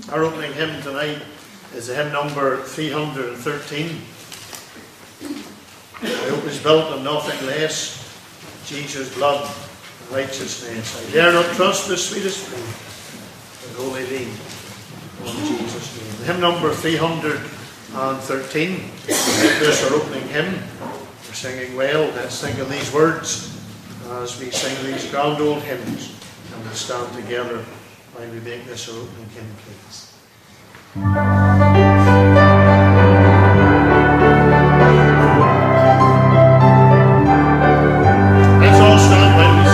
Our opening hymn tonight is the hymn number 313. My hope is built on nothing less, Jesus' blood and righteousness. I dare not trust the sweetest free, but wholly lean on Jesus' name. The hymn number 313. This is our opening hymn. We're singing well. Let's think of these words as we sing these grand old hymns, and we'll stand together while we make this our opening hymn, please. Let's all stand while we sing.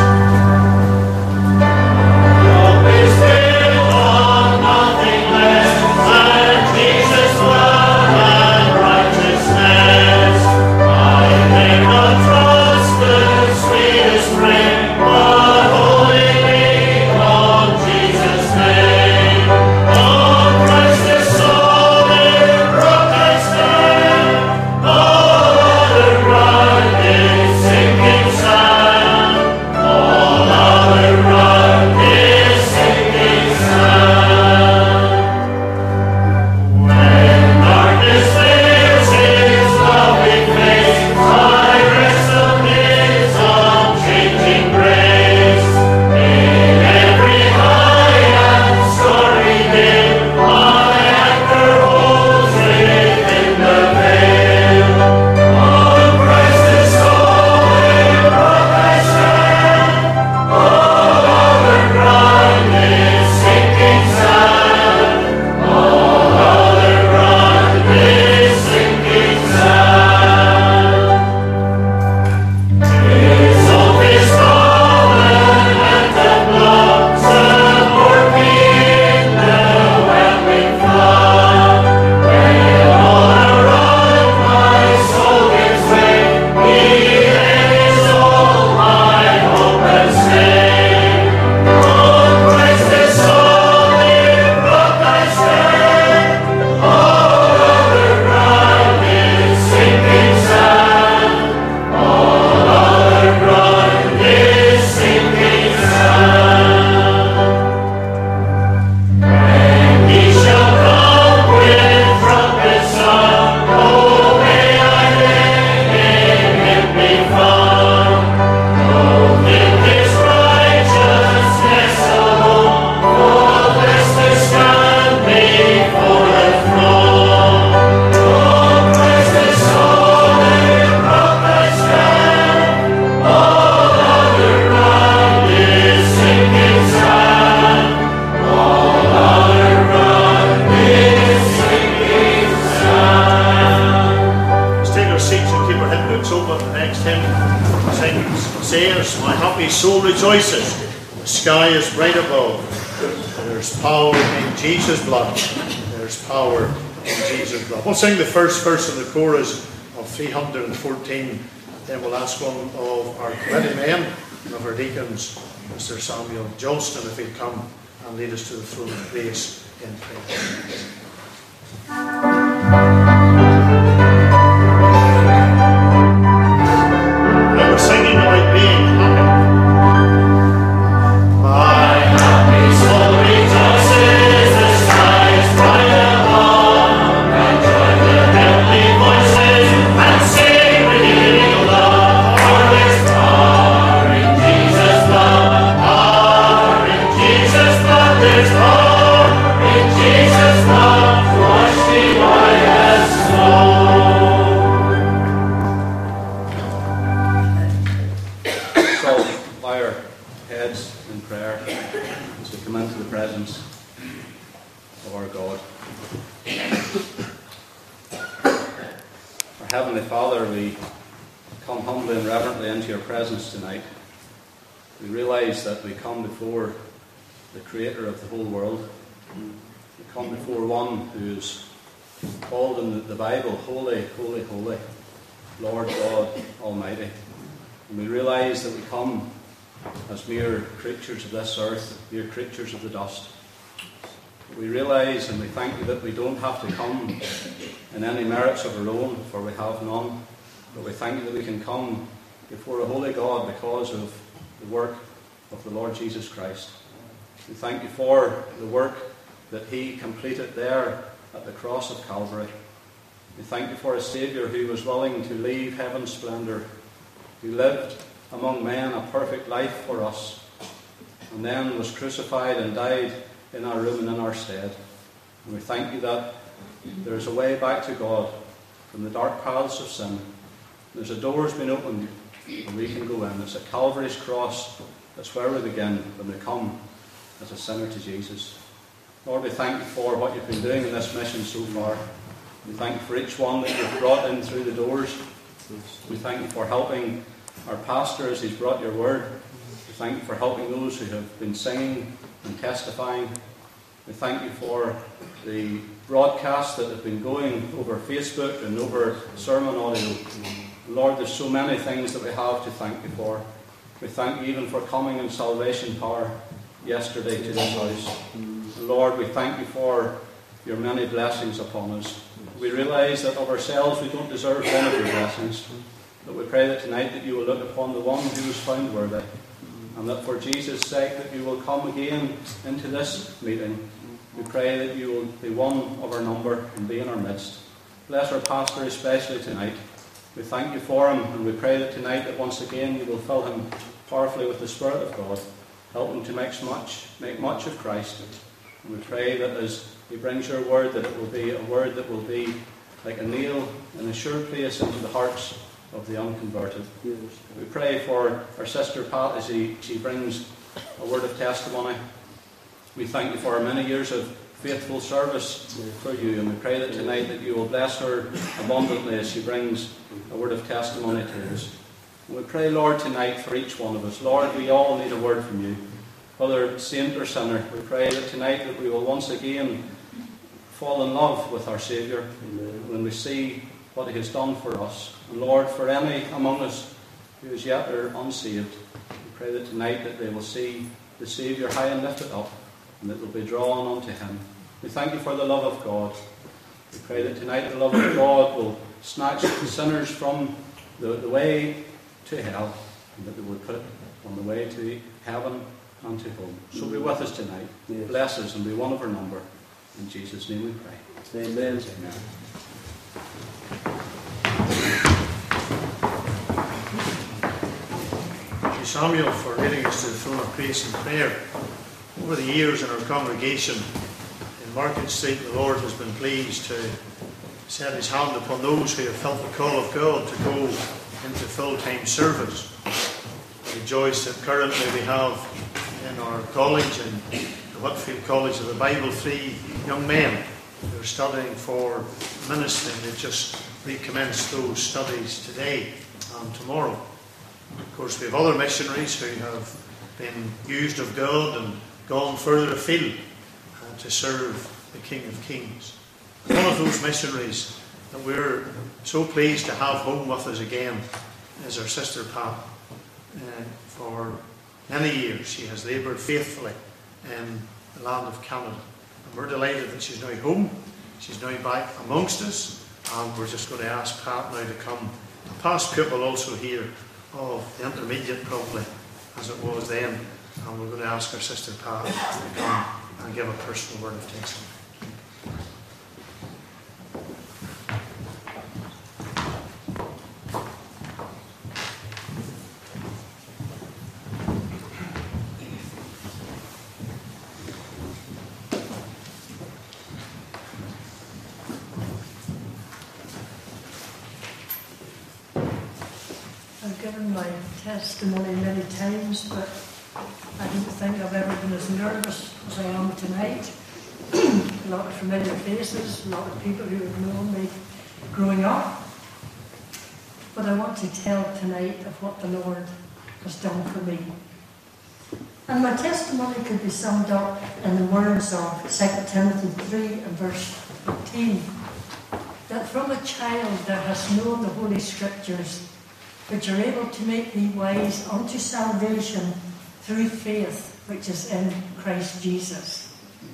We'll sing the first verse of the chorus of 314. Then we'll ask one of our committee men and of our deacons, Mr. Samuel Johnston, if he'd come and lead us to the throne of grace in prayer. Now we're singing about being happy. My happy soul rejoices, the sky is bright above. And sing with you love, for there's power in Jesus' blood. Power in Jesus' blood, there's power in Jesus' blood, to wash me white as snow. So, bow our heads in prayer as we come into the presence of our God. Heavenly Father, we come humbly and reverently into your presence tonight. We realise that we come before the Creator of the whole world. We come before one who is called in the Bible, Holy, Holy, Holy, Lord God Almighty. And we realise that we come as mere creatures of this earth, mere creatures of the dust. We realise and we thank you that we don't have to come in any merits of our own, for we have none. But we thank you that we can come before a holy God because of the work of the Lord Jesus Christ. We thank you for the work that he completed there at the cross of Calvary. We thank you for a Saviour who was willing to leave heaven's splendour, who lived among men a perfect life for us, and then was crucified and died in our room and in our stead. And we thank you that there is a way back to God from the dark paths of sin. There's a door's been opened and we can go in. It's at Calvary's cross. That's where we begin when we come as a sinner to Jesus. Lord, we thank you for what you've been doing in this mission so far. We thank you for each one that you've brought in through the doors. We thank you for helping our pastor as he's brought your word. We thank you for helping those who have been singing and testifying. We thank you for the broadcasts that have been going over Facebook and over sermon audio. Lord, there's so many things that we have to thank you for. We thank you even for coming in salvation power yesterday to this house. Lord, we thank you for your many blessings upon us. We realise that of ourselves we don't deserve one of your blessings. But we pray that tonight that you will look upon the one who was found worthy. And that for Jesus' sake that you will come again into this meeting. We pray that you will be one of our number and be in our midst. Bless our pastor especially tonight. We thank you for him, and we pray that tonight that once again you will fill him powerfully with the Spirit of God. Help him to make much of Christ. And we pray that as he brings your word, that it will be a word that will be like a nail in a sure place into the hearts of the unconverted. We pray for our sister Pat as she brings a word of testimony. We thank you for our many years of faithful service for you, and we pray that tonight that you will bless her abundantly as she brings a word of testimony to us. And we pray, Lord, tonight for each one of us. Lord, we all need a word from you, whether saint or sinner. We pray that tonight that we will once again fall in love with our Saviour when we see what he has done for us. And Lord, for any among us who is yet are unsaved, we pray that tonight that they will see the Saviour high and lifted up, and that they'll be drawn unto him. We thank you for the love of God. We pray that tonight the love of God will snatch the sinners from the way to hell, and that they will put on the way to heaven and to home. So be with us tonight. Yes. Bless us and be one of our number. In Jesus' name we pray. Amen. Amen. Thank you, Samuel, for leading us to the throne of grace and prayer. Over the years in our congregation in Market Street, the Lord has been pleased to set his hand upon those who have felt the call of God to go into full-time service. I rejoice that currently we have in our college, in the Whitfield College of the Bible, 3 young men who are studying for ministry. They've just recommenced those studies today and tomorrow. Of course, we have other missionaries who have been used of God and gone further afield to serve the King of Kings. One of those missionaries that we're so pleased to have home with us again is our sister Pat. For many years she has laboured faithfully in the land of Canada. And we're delighted that she's now home. She's now back amongst us, and we're just going to ask Pat now to come. The past pupil also here of the intermediate, probably, as it was then. And we're going to ask our sister Pat to come and give a personal word of testimony. I've given my testimony many times, but I don't think I've ever been as nervous as I am tonight. A lot of familiar faces, a lot of people who have known me growing up. But I want to tell tonight of what the Lord has done for me. And my testimony could be summed up in the words of 2 Timothy 3 and verse 15. That from a child thou hast known the Holy Scriptures, which are able to make thee wise unto salvation through faith which is in Christ Jesus.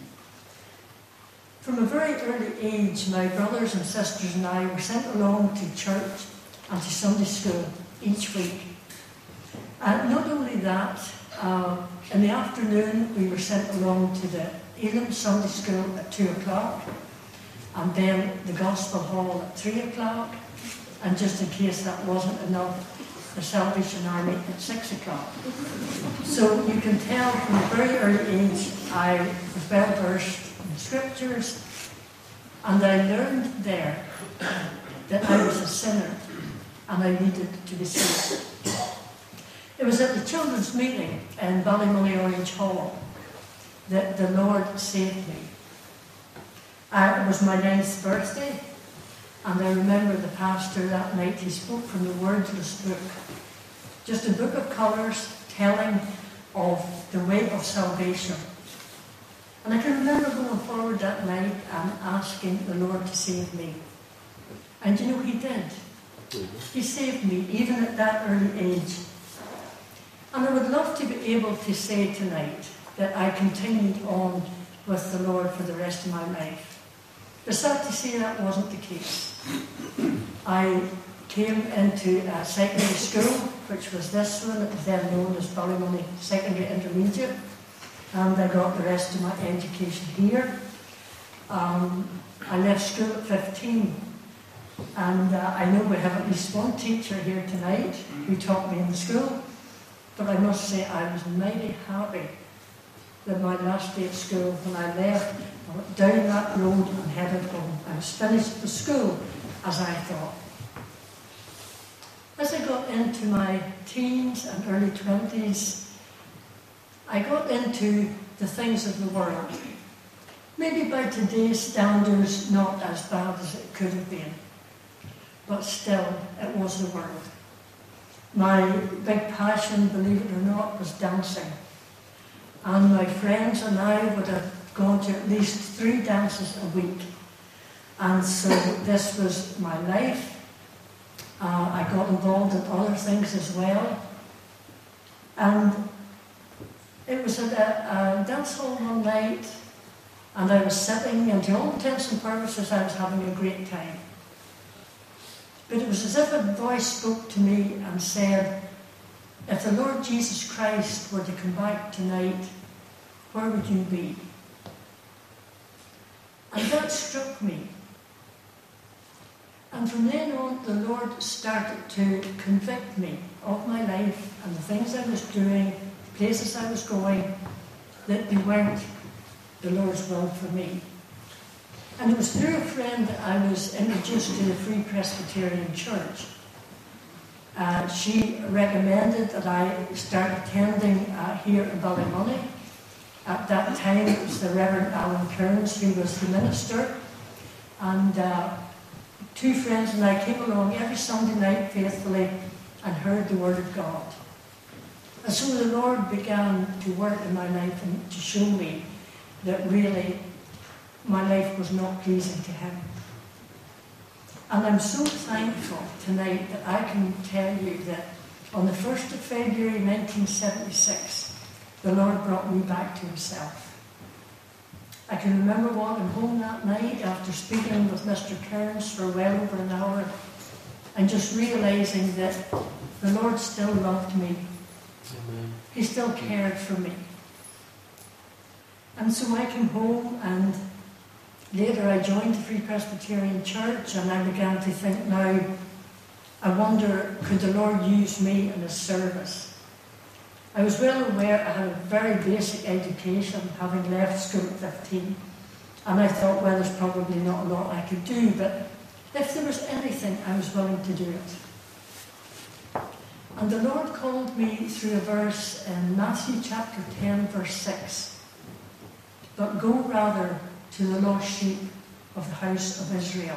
From a very early age, my brothers and sisters and I were sent along to church and to Sunday school each week. And not only that, in the afternoon we were sent along to the Elim Sunday School at 2 o'clock, and then the Gospel Hall at 3 o'clock, and just in case that wasn't enough, the Salvation Army at 6 o'clock. So you can tell from a very early age I was well versed in Scriptures, and I learned there that I was a sinner and I needed to be saved. It was at the children's meeting in Ballymoney Orange Hall that the Lord saved me. It was my 9th birthday, and I remember the pastor that night, he spoke from the wordless book, just a book of colours telling of the way of salvation. And I can remember going forward that night and asking the Lord to save me. And you know, he did. He saved me, even at that early age. And I would love to be able to say tonight that I continued on with the Lord for the rest of my life. But sad to say that wasn't the case. I came into a secondary school, which was this one. It was then known as Ballymoney Secondary Intermediate. And I got the rest of my education here. I left school at 15. And I know we have at least one teacher here tonight who taught me in the school. But I must say I was mighty happy that my last day at school, when I left, I went down that road and headed home. I was finished with school, as I thought. As I got into my teens and early 20s, I got into the things of the world. Maybe by today's standards, not as bad as it could have been. But still, it was the world. My big passion, believe it or not, was dancing. And my friends and I would have gone to at least 3 dances a week. And so this was my life. I got involved in other things as well. And it was at a dance hall one night, and I was sitting, and to all intents and purposes, I was having a great time. But it was as if a voice spoke to me and said, if the Lord Jesus Christ were to come back tonight, where would you be? And that struck me. And from then on, the Lord started to convict me of my life and the things I was doing, the places I was going, that they weren't the Lord's will for me. And it was through a friend that I was introduced to the Free Presbyterian Church. She recommended that I start attending here in Ballymoney. At that time, it was the Reverend Alan Kearns who was the minister. And 2 friends and I came along every Sunday night faithfully and heard the Word of God. And so the Lord began to work in my life and to show me that really my life was not pleasing to Him. And I'm so thankful tonight that I can tell you that on the 1st of February 1976, the Lord brought me back to Himself. I can remember walking home that night after speaking with Mr. Kearns for well over an hour and just realizing that the Lord still loved me. Amen. He still cared for me. And so I came home, and later I joined the Free Presbyterian Church, and I began to think, now, I wonder, could the Lord use me in His service? I was well aware I had a very basic education, having left school at 15, and I thought, well, there's probably not a lot I could do, but if there was anything, I was willing to do it. And the Lord called me through a verse in Matthew chapter 10, verse 6. But go rather to the lost sheep of the house of Israel.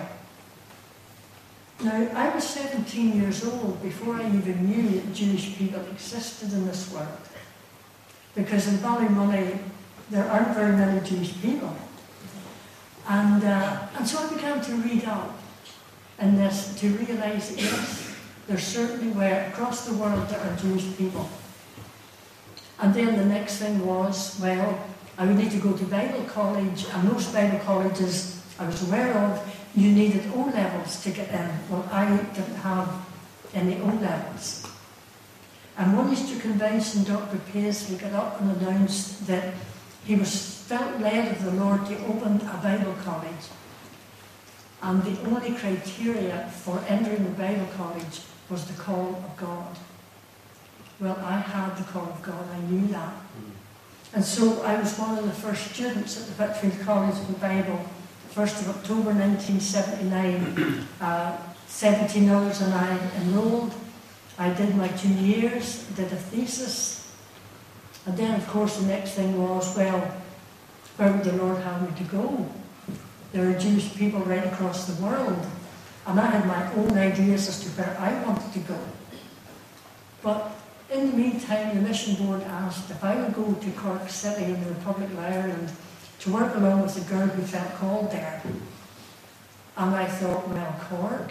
Now, I was 17 years old before I even knew that Jewish people existed in this world. Because in Ballymoney, there aren't very many Jewish people. And so I began to read up in this to realise that yes, there certainly were, across the world, there are Jewish people. And then the next thing was, well, I would need to go to Bible college, and most Bible colleges I was aware of, you needed O-levels to get in. Well, I didn't have any O-levels. And one Easter convention, Dr. Paisley got up and announced that he was felt led of the Lord to open a Bible college. And the only criteria for entering the Bible college was the call of God. Well, I had the call of God, I knew that. And so I was one of the first students at the Whitfield College of the Bible, 1st of October 1979. 17 others and I enrolled. I did my 2 years, did a thesis. And then, of course, the next thing was, well, where would the Lord have me to go? There are Jewish people right across the world. And I had my own ideas as to where I wanted to go. But in the meantime, the mission board asked if I would go to Cork City in the Republic of Ireland to work along with a girl who felt called there. And I thought, well, Cork.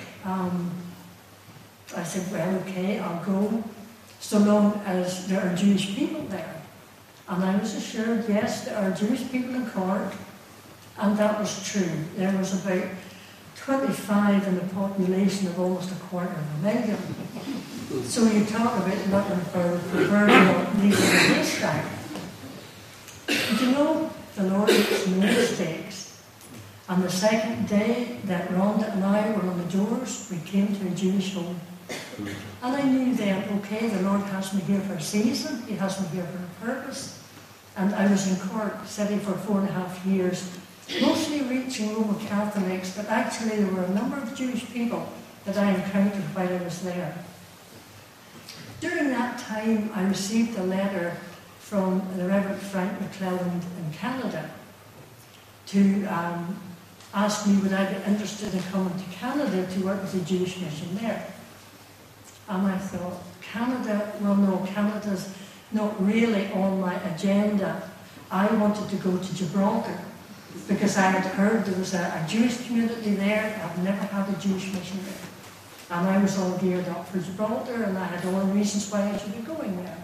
I said, well, okay, I'll go, so long as there are Jewish people there. And I was assured, yes, there are Jewish people in Cork, and that was true. There was about 25 in a population of almost 250,000. So you talk about looking for proverbial needle in a haystack. But you know, the Lord makes no mistakes. And the second day that Rhonda and I were on the doors, we came to a Jewish home. And I knew then, okay, the Lord has me here for a season, He has me here for a purpose. And I was in Cork City for 4.5 years, mostly reaching Roman Catholics, but actually there were a number of Jewish people that I encountered while I was there. During that time, I received a letter from the Reverend Frank McClelland in Canada to ask me would I be interested in coming to Canada to work with the Jewish mission there. And I thought, Canada? Well, no, Canada's not really on my agenda. I wanted to go to Gibraltar because I had heard there was a Jewish community there. I've never had a Jewish mission there. And I was all geared up for Gibraltar, and I had all the reasons why I should be going there.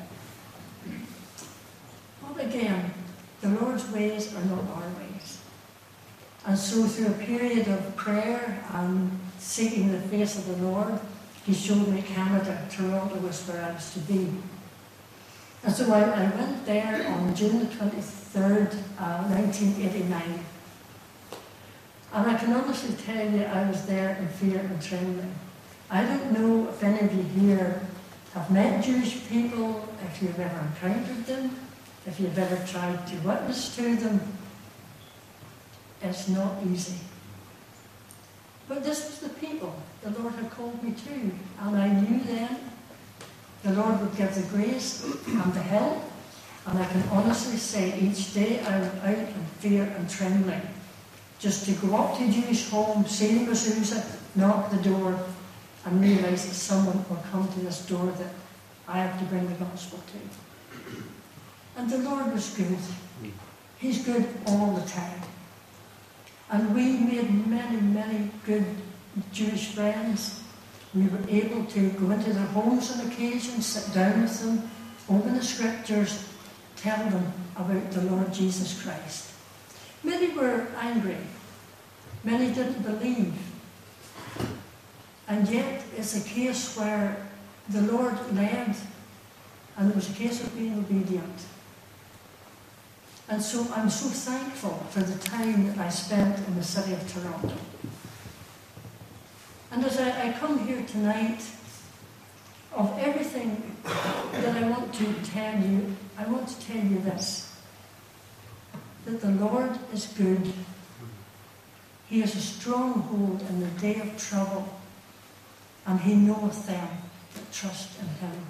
But again, the Lord's ways are not our ways. And so through a period of prayer and seeking the face of the Lord, He showed me Canada. Toronto was where I was to be. And so I went there on June the 23rd, 1989. And I can honestly tell you I was there in fear and trembling. I don't know if any of you here have met Jewish people, if you've ever encountered them, if you've ever tried to witness to them. It's not easy. But this was the people the Lord had called me to. And I knew then the Lord would give the grace and the help. And I can honestly say each day I went out in fear and trembling. Just to go up to a Jewish home, see the mezuzah, knock the door, and realise that someone will come to this door that I have to bring the gospel to. And the Lord was good. He's good all the time. And we made many, many good Jewish friends. We were able to go into their homes on occasion, sit down with them, open the scriptures, tell them about the Lord Jesus Christ. Many were angry. Many didn't believe. And yet it's a case where the Lord led, and it was a case of being obedient. And so I'm so thankful for the time that I spent in the city of Toronto. And as I come here tonight, of everything that I want to tell you, I want to tell you this, that the Lord is good. He is a stronghold in the day of trouble, and He knoweth them that trust in Him.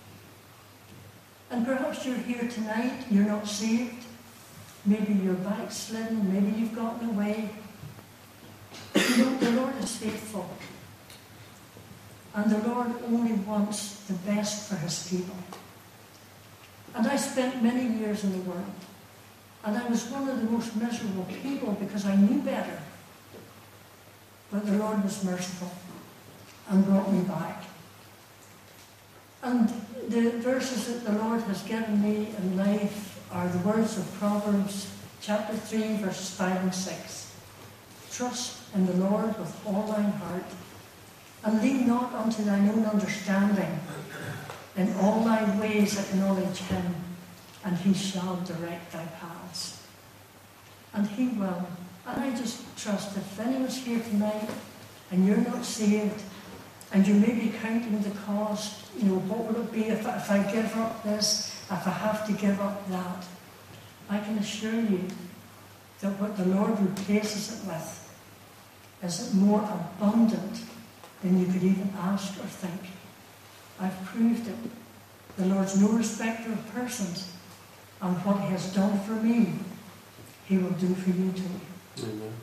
And perhaps you're here tonight, you're not saved, maybe you're backslidden, maybe you've gotten away. You know, the Lord is faithful. And the Lord only wants the best for His people. And I spent many years in the world. And I was one of the most miserable people because I knew better. But the Lord was merciful and brought me back. And the verses that the Lord has given me in life are the words of Proverbs chapter 3, verses 5 and 6. Trust in the Lord with all thine heart, and lean not unto thine own understanding. In all thy ways acknowledge Him, and He shall direct thy paths. And He will. And I just trust if anyone's here tonight and you're not saved, and you may be counting the cost, what will it be if I give up this, if I have to give up that? I can assure you that what the Lord replaces it with is more abundant than you could even ask or think. I've proved it. The Lord's no respecter of persons, and what He has done for me, He will do for you too. Amen.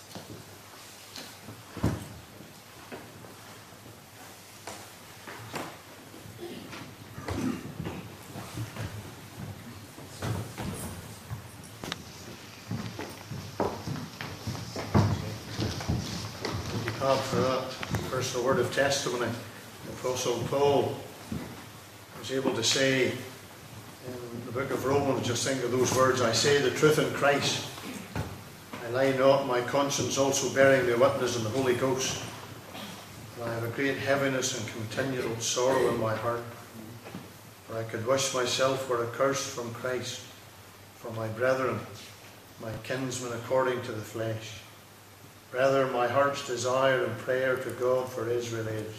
For that personal word of testimony, the Apostle Paul was able to say in the book of Romans, just think of those words, I say the truth in Christ, I lie not, my conscience also bearing me witness in the Holy Ghost, and I have a great heaviness and continual sorrow in my heart, for I could wish myself were accursed from Christ, for my brethren, my kinsmen according to the flesh. Brethren, my heart's desire and prayer to God for Israel is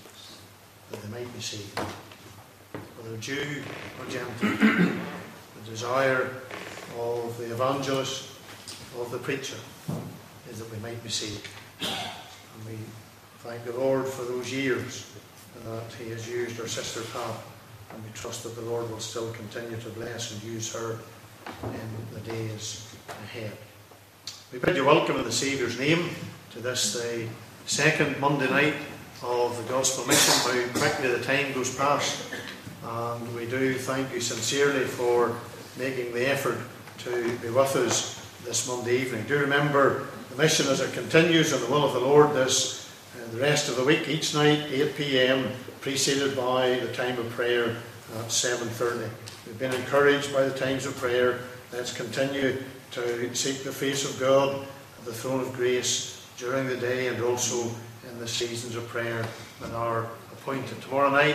that they might be saved. Whether Jew or Gentile, the desire of the evangelist, of the preacher, is that we might be saved. And we thank the Lord for those years that He has used our sister Pat, and we trust that the Lord will still continue to bless and use her in the days ahead. We bid you welcome in the Saviour's name to this, the second Monday night of the Gospel Mission. How quickly the time goes past. And we do thank you sincerely for making the effort to be with us this Monday evening. Do remember the mission as it continues in the will of the Lord this the rest of the week, each night, 8 p.m, preceded by the time of prayer at 7:30. We've been encouraged by the times of prayer. Let's continue to seek the face of God at the throne of grace during the day and also in the seasons of prayer that are appointed. Tomorrow night,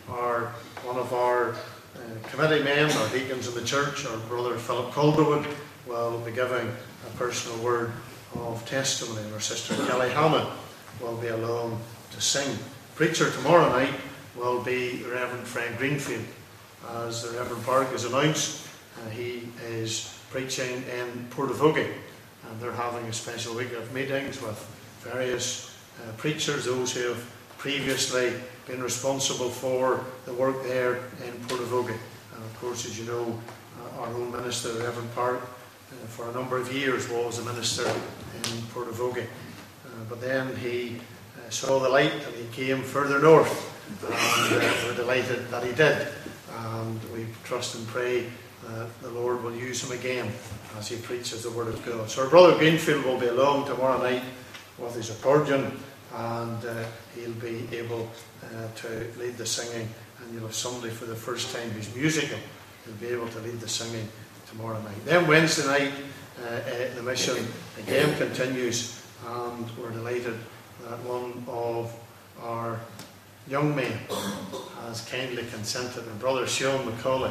one of our committee men, our deacons in the church, our brother Philip Calderwood, will be giving a personal word of testimony, and our sister Kelly Hammond will be along to sing. Preacher tomorrow night will be the Reverend Frank Greenfield. As the Reverend Park has announced, he is preaching in Portavogie, and they're having a special week of meetings with various preachers, those who have previously been responsible for the work there in Portavogie. And of course, as you know, our own minister, Reverend Park, for a number of years was a minister in Portavogie. But then he saw the light and he came further north, and we're delighted that he did. And we trust and pray that the Lord will use him again as he preaches the Word of God. So our brother Greenfield will be along tomorrow night with his accordion, and he'll be able to lead the singing, and you'll have somebody for the first time who's musical. He'll be able to lead the singing tomorrow night. Then Wednesday night, the mission again continues, and we're delighted that one of our young men has kindly consented, and brother Sean McCauley.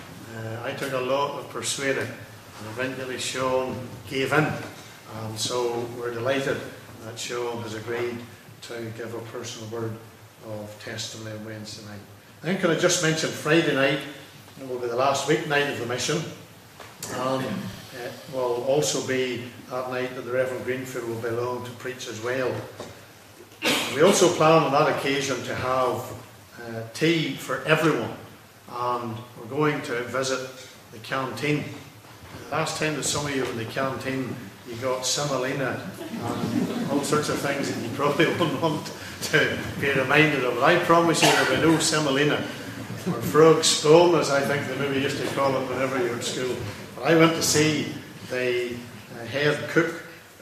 I took a lot of persuading, and eventually Sean gave in, and so we're delighted that Sean has agreed to give a personal word of testimony on Wednesday night. Then can I just mention Friday night, it will be the last week night of the mission, and it will also be that night that the Reverend Greenfield will be along to preach as well. We also plan on that occasion to have tea for everyone, and we're going to visit the canteen. Last time that some of you were in the canteen, you got semolina and all sorts of things that you probably wouldn't want to be reminded of. But I promise you there will be no semolina, or frog spawn, as I think they maybe used to call it whenever you were at school. But I went to see the head cook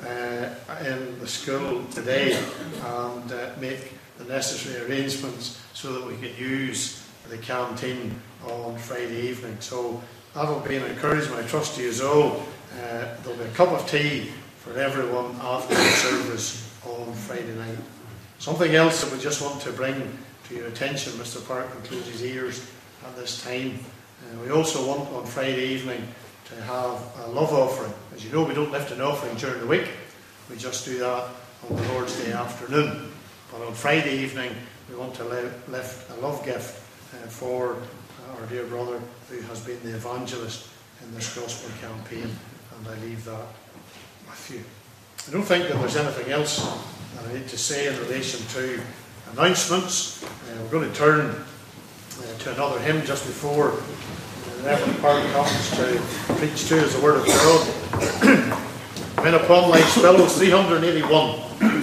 in the school today and make the necessary arrangements so that we could use the canteen on Friday evening. So that'll be an encouragement. I trust you all. There'll be a cup of tea for everyone after the service on Friday night. Something else that we just want to bring to your attention, Mr. Park can close his ears at this time. We also want on Friday evening to have a love offering. As you know, we don't lift an offering during the week. We just do that on the Lord's Day afternoon. But on Friday evening, we want to lift a love gift for our dear brother who has been the evangelist in this gospel campaign. And I leave that with you. I don't think that there's anything else that I need to say in relation to announcements. We're going to turn to another hymn just before the Reverend Park comes to preach to us the Word of God. When upon life's billows, 381.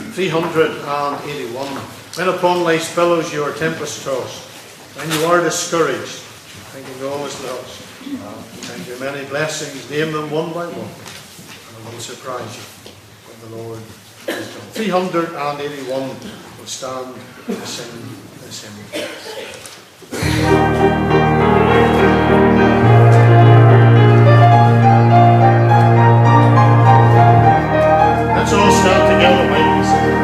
381. When upon life's billows you are tempest tossed, when you are discouraged, thinking all is lost, and your many blessings, name them one by one, and it will surprise you what the Lord has done. 381 will stand to sing this hymn. Let's all stand together, ladies.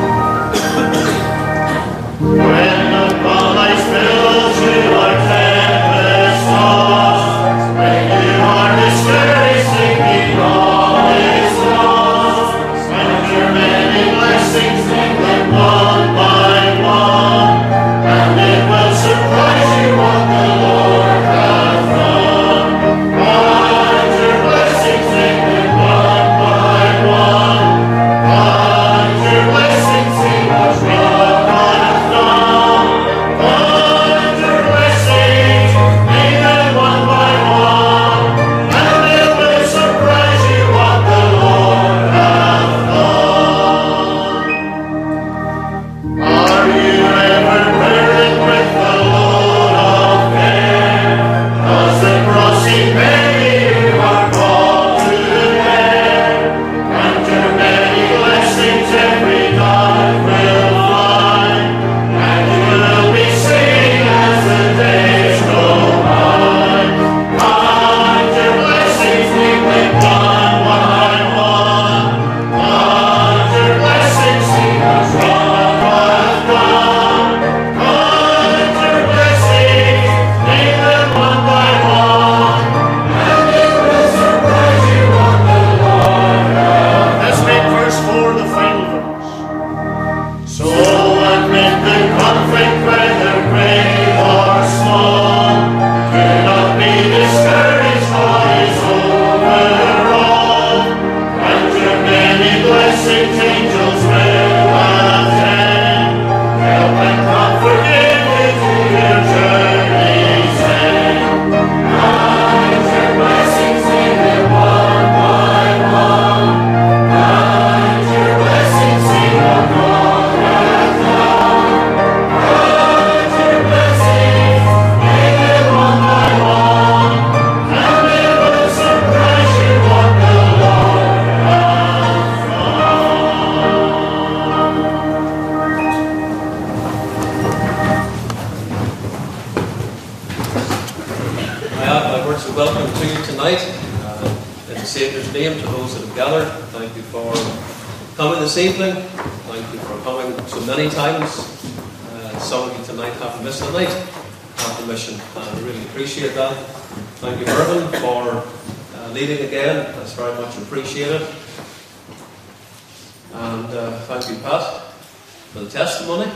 When upon life's billows you are tempest tossed, when you are discouraged, thinking all is lost, and your many blessings name them one by one, and it will surprise you what the Lord hath done. And your blessings name them one by one, and your blessings name them what God hath done. And your blessings name them one by one, and it will surprise you what the Lord hath done. Are you ever burdened with the load of care? Does the cross seem heavy you are called to bear? And your many blessings every time will fly, and you will be singing as the days go by. And your blessings name them one by one, and your blessings sing us what hath done. And your blessings name them one by one, and it will surprise you what the Lord hath. Let's make verse 4 the final verse. So admit the conflict, whether great or small. Do not be discouraged, God is over all. And your many blessings angels will attend. Help and comfort you to your journey's end. And your blessings name them one by one. And your blessings sing of God hath done. And your blessings name them one by one, and it will surprise you what the Lord hath I add my words of welcome to you tonight in the Saviour's name, to those that have gathered. Thank you for coming this evening. Thank you for coming so many times. Some of you tonight haven't missed a night at the mission, and I really appreciate that. Thank you, Mervyn, for leading again. That's very much appreciated. And thank you, Pat, for the testimony.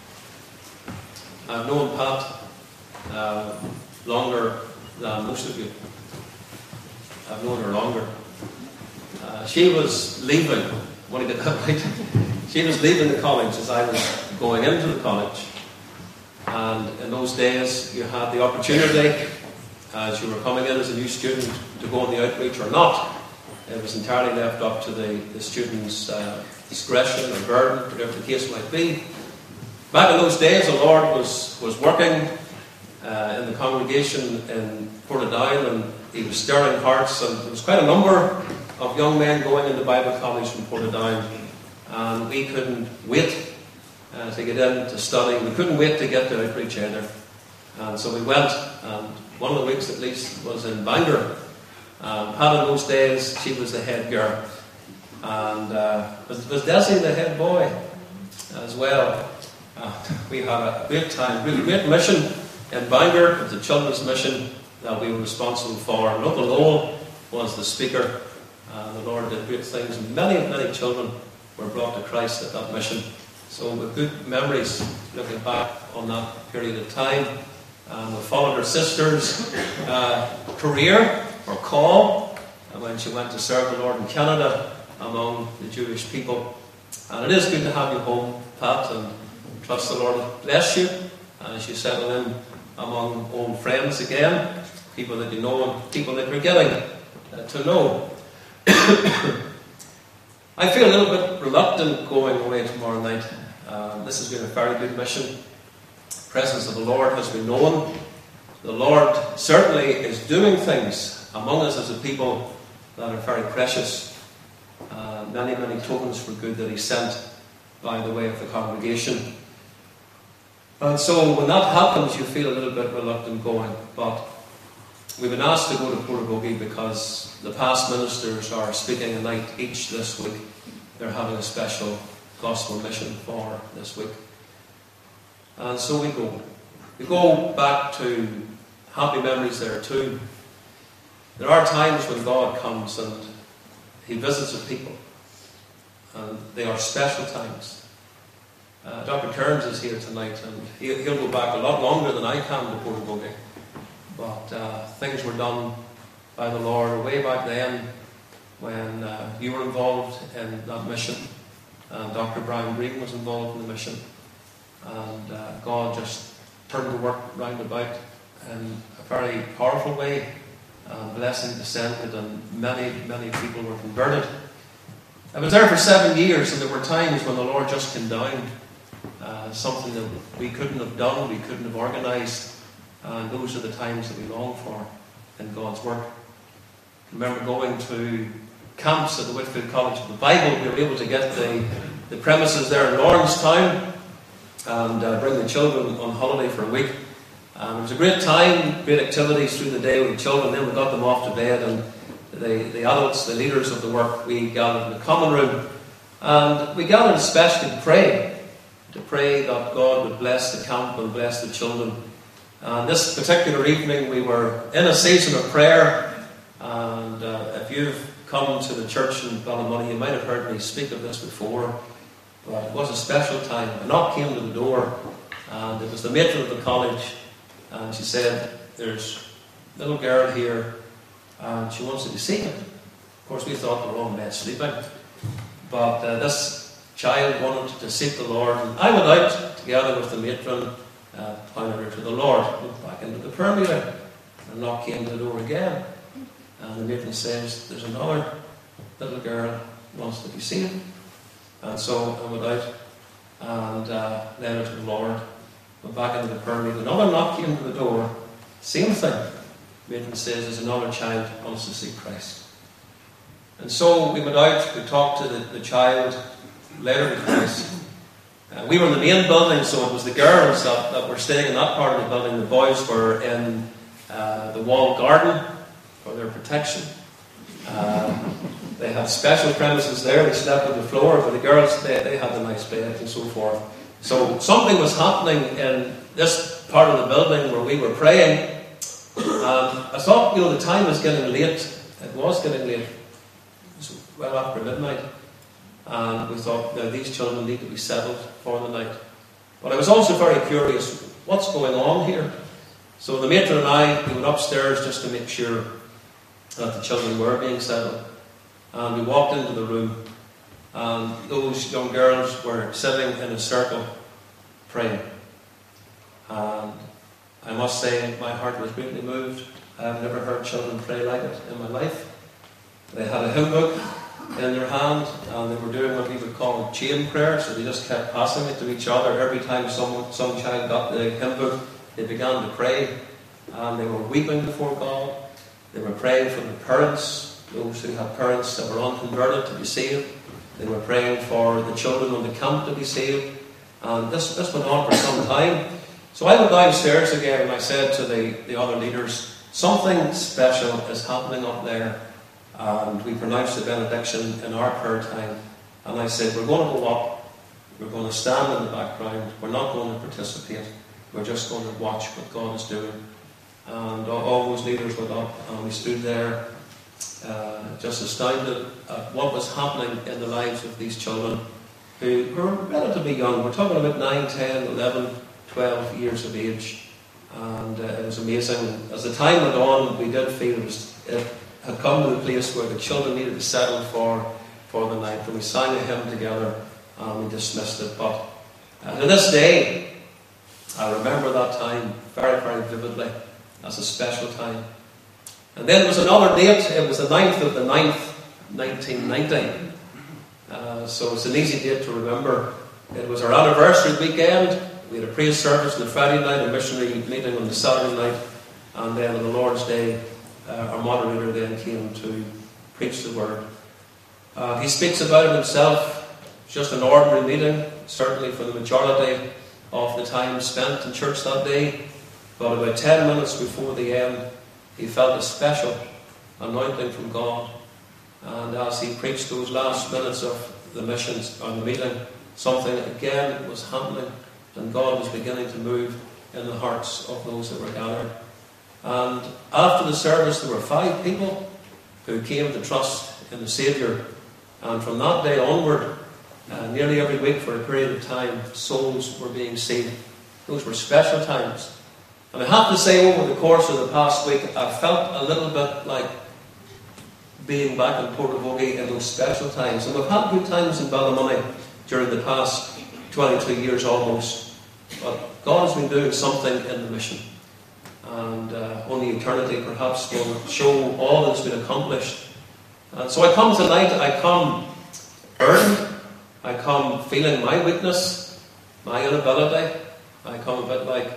I've known Pat longer than most of you. I've known her longer. She was leaving, I want to get that right. She was leaving the college as I was going into the college. And in those days, you had the opportunity, as you were coming in as a new student, to go on the outreach or not. It was entirely left up to the student's discretion or burden, whatever the case might be. Back in those days, the Lord was working in the congregation in Portadown, and He was stirring hearts, and there was quite a number of young men going into Bible college from Portadown, and we couldn't wait to get in to study. We couldn't wait to get to outreach either, and so we went, and one of the weeks at least was in Bangor. Pat in those days, she was the head girl, and was Desi the head boy as well. We had a great time, really great mission in Bangor. It was a children's mission, that we were responsible for. And Uncle Noel was the speaker. The Lord did great things. Many, many children were brought to Christ at that mission. So with good memories looking back on that period of time. We followed her sister's career or call when she went to serve the Lord in Canada among the Jewish people. And it is good to have you home, Pat, and trust the Lord will bless you as you settle in among old friends again, people that you know and people that you're getting to know. I feel a little bit reluctant going away tomorrow night. This has been a very good mission. The presence of the Lord has been known. The Lord certainly is doing things among us as a people that are very precious. Many, many tokens for good that He sent by the way of the congregation. And so when that happens, you feel a little bit reluctant going. But we've been asked to go to Portabogie because the past ministers are speaking a night each this week. They're having a special gospel mission for this week. And so we go. We go back to happy memories there too. There are times when God comes and He visits a people. And they are special times. Dr. Kearns is here tonight, and he'll go back a lot longer than I can to Portabogie. But things were done by the Lord way back then when you were involved in that mission. And Dr. Brian Green was involved in the mission. And God just turned the work round about in a very powerful way. Blessing descended and many, many people were converted. I was there for 7 years, and there were times when the Lord just came down. Something that we couldn't have done, we couldn't have organised. And those are the times that we long for in God's work. I remember going to camps at the Whitfield College of the Bible. We were able to get the premises there in Lawrencetown and bring the children on holiday for a week. It was a great time, great activities through the day with the children. Then we got them off to bed, and the adults, the leaders of the work, we gathered in the common room. And we gathered especially to pray that God would bless the camp and bless the children. And this particular evening we were in a season of prayer. And if you've come to the church in Ballymoney, you might have heard me speak of this before. But it was a special time. A knock came to the door, and it was the matron of the college. And she said, "There's a little girl here, and she wants to be seated." Of course, we thought they were all in bed sleeping. But this child wanted to seek the Lord. And I went out together with the matron, pointed her to the Lord, went back into the prayer meeting. And a knock came to the door again. And the matron says, "There's another little girl who wants to be seated." And so I went out and led her to the Lord. Went back into the prayer meeting. Another knock came to the door. Same thing. The matron says, "There's another child who wants to see Christ." And so we went out, we talked to the child, led her to Christ. We were in the main building, so it was the girls that were staying in that part of the building. The boys were in the walled garden for their protection. They had special premises there. They slept on the floor, but the girls, they had a nice bed and so forth. So something was happening in this part of the building where we were praying. I thought, the time was getting late. It was getting late. It was well after midnight. And we thought, these children need to be settled for the night. But I was also very curious, what's going on here? So the matron and I, we went upstairs just to make sure that the children were being settled. And we walked into the room, and those young girls were sitting in a circle praying. And I must say, my heart was greatly moved. I have never heard children pray like it in my life. They had a hymn book in their hand, and they were doing what we would call chain prayer, so they just kept passing it to each other. Every time some child got the hymn book, they began to pray, and they were weeping before God. They were praying for the parents, those who had parents that were unconverted, to be saved. They were praying for the children on the camp to be saved. And this went on for some time. So I went downstairs again, and I said to the other leaders, something special is happening up there. And we pronounced the benediction in our prayer time. And I said, we're going to go up. We're going to stand in the background. We're not going to participate. We're just going to watch what God is doing. And all those leaders went up, and we stood there just astounded at what was happening in the lives of these children who were relatively young. We're talking about 9, 10, 11, 12 years of age. And it was amazing. As the time went on, we did feel it had come to the place where the children needed to settle for the night. And we sang a hymn together, and we dismissed it. But to this day, I remember that time very, very vividly as a special time. And then there was another date. It was the 9th of the 9th, 1990. So it's an easy date to remember. It was our anniversary weekend. We had a praise service on the Friday night, a missionary meeting on the Saturday night, and then on the Lord's Day, our moderator then came to preach the word. He speaks about it himself. It's just an ordinary meeting, certainly for the majority of the time spent in church that day. But about 10 minutes before the end, he felt a special anointing from God. And as he preached those last minutes of the missions on the meeting, something again was happening, and God was beginning to move in the hearts of those that were gathered. And after the service, there were 5 people who came to trust in the Saviour. And from that day onward, nearly every week for a period of time, souls were being saved. Those were special times. And I have to say, over the course of the past week, I felt a little bit like being back in Portavogie in those special times. And we've had good times in Ballymoney during the past 22 years almost. But God has been doing something in the mission. And only eternity perhaps will show all that's been accomplished. And so I come tonight, I come burdened. I come feeling my weakness, my inability. I come a bit like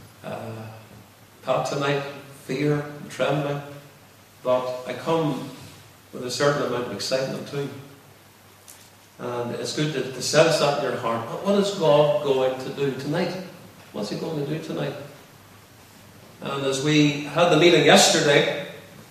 Pat tonight, fear and trembling. But I come with a certain amount of excitement too. And it's good to sense that in your heart. What is God going to do tonight? What's He going to do tonight? And as we had the meeting yesterday,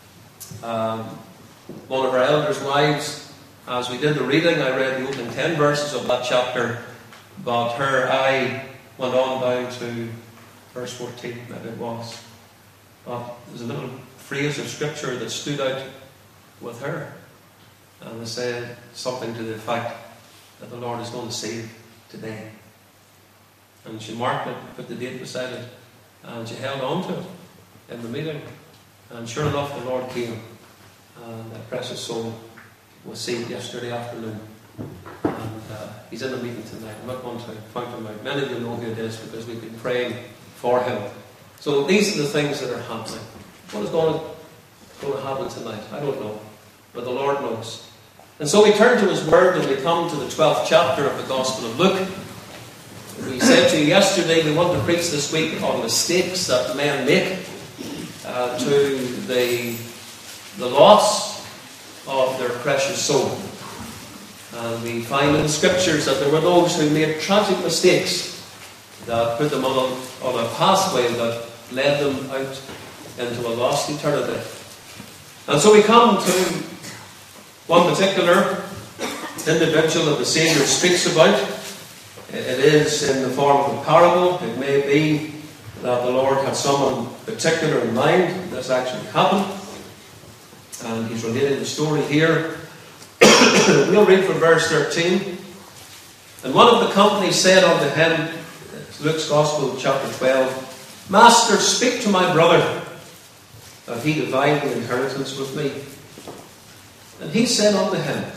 one of our elders' wives, as we did the reading, I read the opening 10 verses of that chapter, but her eye went on down to verse 14, maybe it was. But there's a little phrase of scripture that stood out with her, and it said something to the effect that the Lord is going to save today. And she marked it, put the date beside it, and she held on to it in the meeting. And sure enough, the Lord came, and that precious soul was saved yesterday afternoon. And he's in the meeting tonight. I'm not going to point him out. Many of you know who it is because we've been praying for him. So these are the things that are happening. What is going to happen tonight? I don't know. But the Lord knows. And so we turn to His Word and we come to the 12th chapter of the Gospel of Luke. We said to you yesterday we want to preach this week on mistakes that men make to the loss of their precious soul. And we find in the Scriptures that there were those who made tragic mistakes that put them on a pathway that led them out into a lost eternity. And so we come to one particular individual that the Saviour speaks about. It is in the form of a parable. It may be that the Lord had someone particular in mind. This actually happened. And He's related the story here. We'll read from verse 13. And one of the company said unto him, Luke's Gospel, chapter 12, Master, speak to my brother, that he divide the inheritance with me. And he said unto him,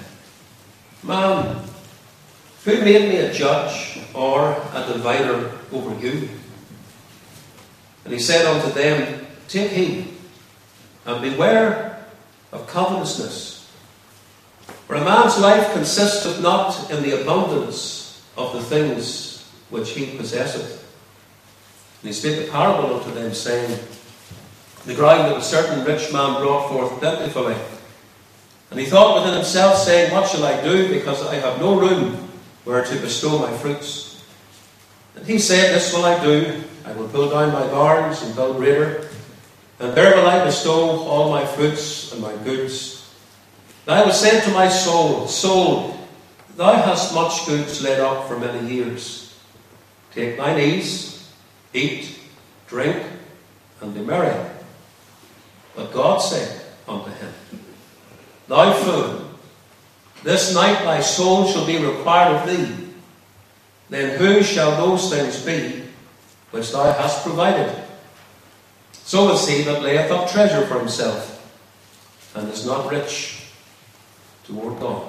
Man, who made me a judge or a divider over you? And he said unto them, Take heed, and beware of covetousness. For a man's life consisteth not in the abundance of the things which he possesseth. And he spake a parable unto them, saying, The ground of a certain rich man brought forth plentifully. And he thought within himself, saying, What shall I do, because I have no room where to bestow my fruits? And he said, This will I do. I will pull down my barns and build greater, and there will I bestow all my fruits and my goods. And I will say to my soul, Soul, thou hast much goods laid up for many years. Take thine ease, eat, drink, and be merry. But God said unto him, Thou fool, this night thy soul shall be required of thee. Then whose shall those things be which thou hast provided? So is he that layeth up treasure for himself, and is not rich toward God.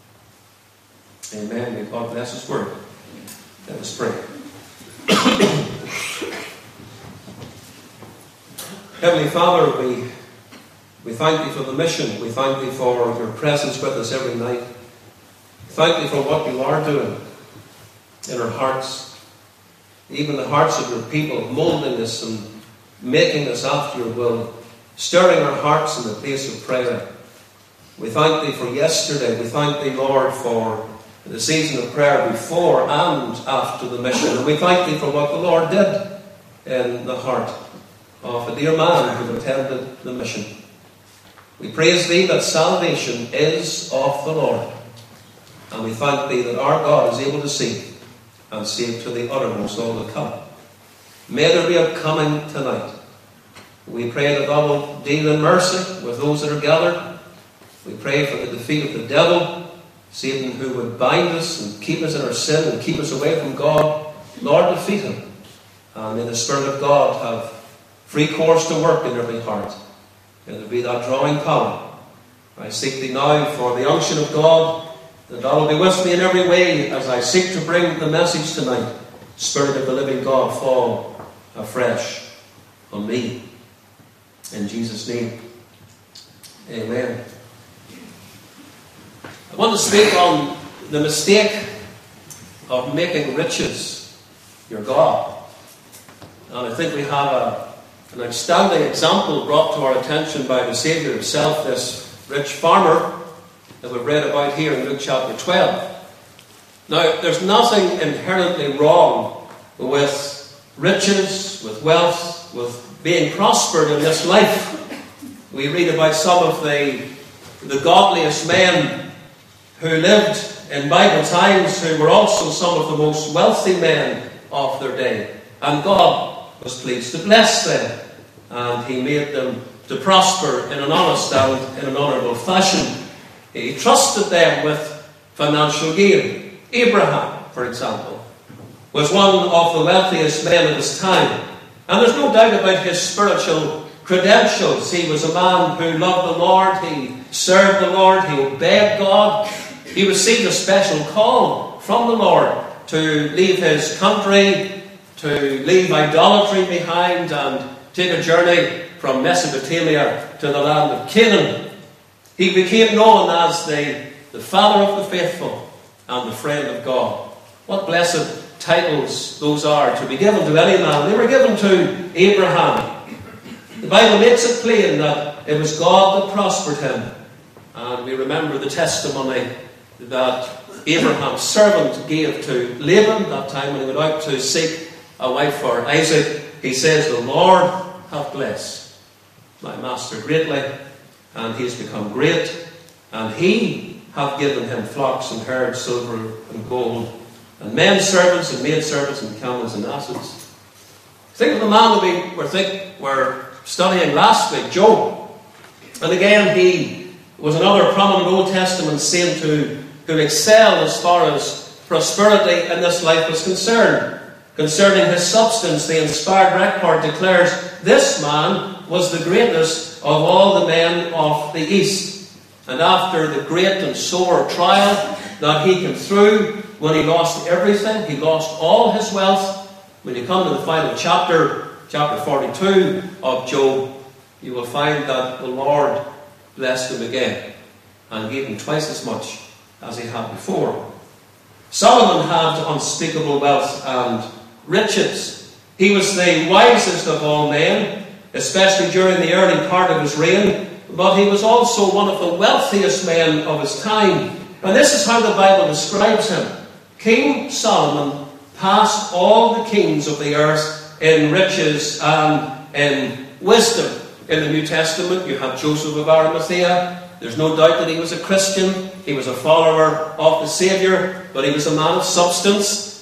Amen. May God bless his word. Let us pray. Heavenly Father, we thank Thee for the mission. We thank Thee for Your presence with us every night. Thank Thee for what You are doing in our hearts, even the hearts of Your people, molding us and making us after Your will, stirring our hearts in the place of prayer. We thank Thee for yesterday. We thank Thee, Lord, for the season of prayer before and after the mission. And we thank Thee for what the Lord did in the heart of a dear man who attended the mission. We praise Thee that salvation is of the Lord. And we thank Thee that our God is able to save and save to the uttermost all that come. May there be a coming tonight. We pray that Thou will deal in mercy with those that are gathered. We pray for the defeat of the devil, Satan, who would bind us and keep us in our sin and keep us away from God. Lord, defeat him. And may the Spirit of God have free course to work in every heart. May there be that drawing power. I seek Thee now for the unction of God, that Thou will be with me in every way as I seek to bring the message tonight. Spirit of the living God, fall afresh on me. In Jesus' name, amen. I want to speak on the mistake of making riches your God. And I think we have an outstanding example brought to our attention by the Saviour himself, this rich farmer that we've read about here in Luke chapter 12. Now, there's nothing inherently wrong with riches, with wealth, with being prospered in this life. We read about some of the godliest men who lived in Bible times, who were also some of the most wealthy men of their day. And God was pleased to bless them, and He made them to prosper in an honest and in an honourable fashion. He trusted them with financial gain. Abraham, for example, was one of the wealthiest men of his time. And there's no doubt about his spiritual credentials. He was a man who loved the Lord, he served the Lord, he obeyed God. He received a special call from the Lord to leave his country, to leave idolatry behind, and take a journey from Mesopotamia to the land of Canaan. He became known as the father of the faithful and the friend of God. What blessed titles those are to be given to any man. They were given to Abraham. The Bible makes it plain that it was God that prospered him. And we remember the testimony that Abraham's servant gave to Laban that time when he went out to seek a wife for Isaac. He says, "The Lord hath blessed my master greatly, and he has become great, and he hath given him flocks and herds, silver and gold, and men servants and maid servants and camels and asses." Think of the man that we were studying last week, Job. And again, he was another prominent Old Testament saint who excelled as far as prosperity in this life was concerned. Concerning his substance, the inspired record declares, "This man was the greatest of all the men of the East." And after the great and sore trial that he came through, when he lost everything, he lost all his wealth. When you come to the final chapter 42 of Job, you will find that the Lord blessed him again and gave him twice as much as he had before. Solomon had unspeakable wealth and riches. He was the wisest of all men, especially during the early part of his reign, but he was also one of the wealthiest men of his time. And this is how the Bible describes him. King Solomon passed all the kings of the earth in riches and in wisdom. In the New Testament, you have Joseph of Arimathea. There's no doubt that he was a Christian. He was a follower of the Saviour, but he was a man of substance.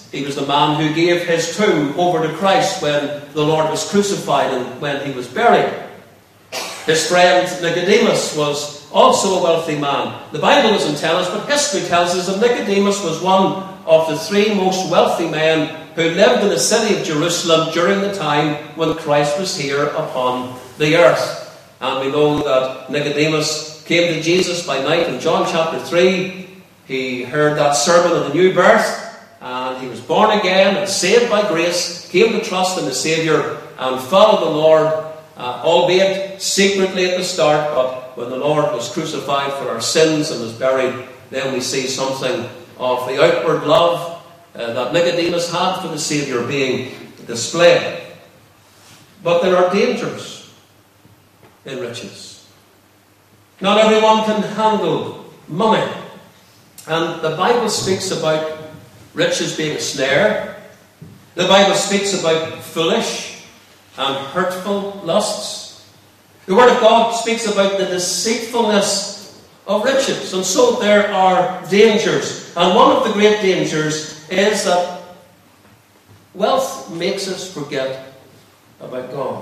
He was the man who gave his tomb over to Christ when the Lord was crucified and when he was buried. His friend Nicodemus was also a wealthy man. The Bible doesn't tell us, but history tells us that Nicodemus was one of the 3 most wealthy men who lived in the city of Jerusalem during the time when Christ was here upon the earth. And we know that Nicodemus came to Jesus by night in John chapter 3. He heard that sermon of the new birth, and he was born again and saved by grace, came to trust in the Saviour and followed the Lord, albeit secretly at the start. But when the Lord was crucified for our sins and was buried, then we see something of the outward love that Nicodemus had for the Saviour being displayed. But there are dangers in riches. Not everyone can handle money. And the Bible speaks about riches being a snare. The Bible speaks about foolish and hurtful lusts. The Word of God speaks about the deceitfulness of riches. And so there are dangers. And one of the great dangers is that wealth makes us forget about God.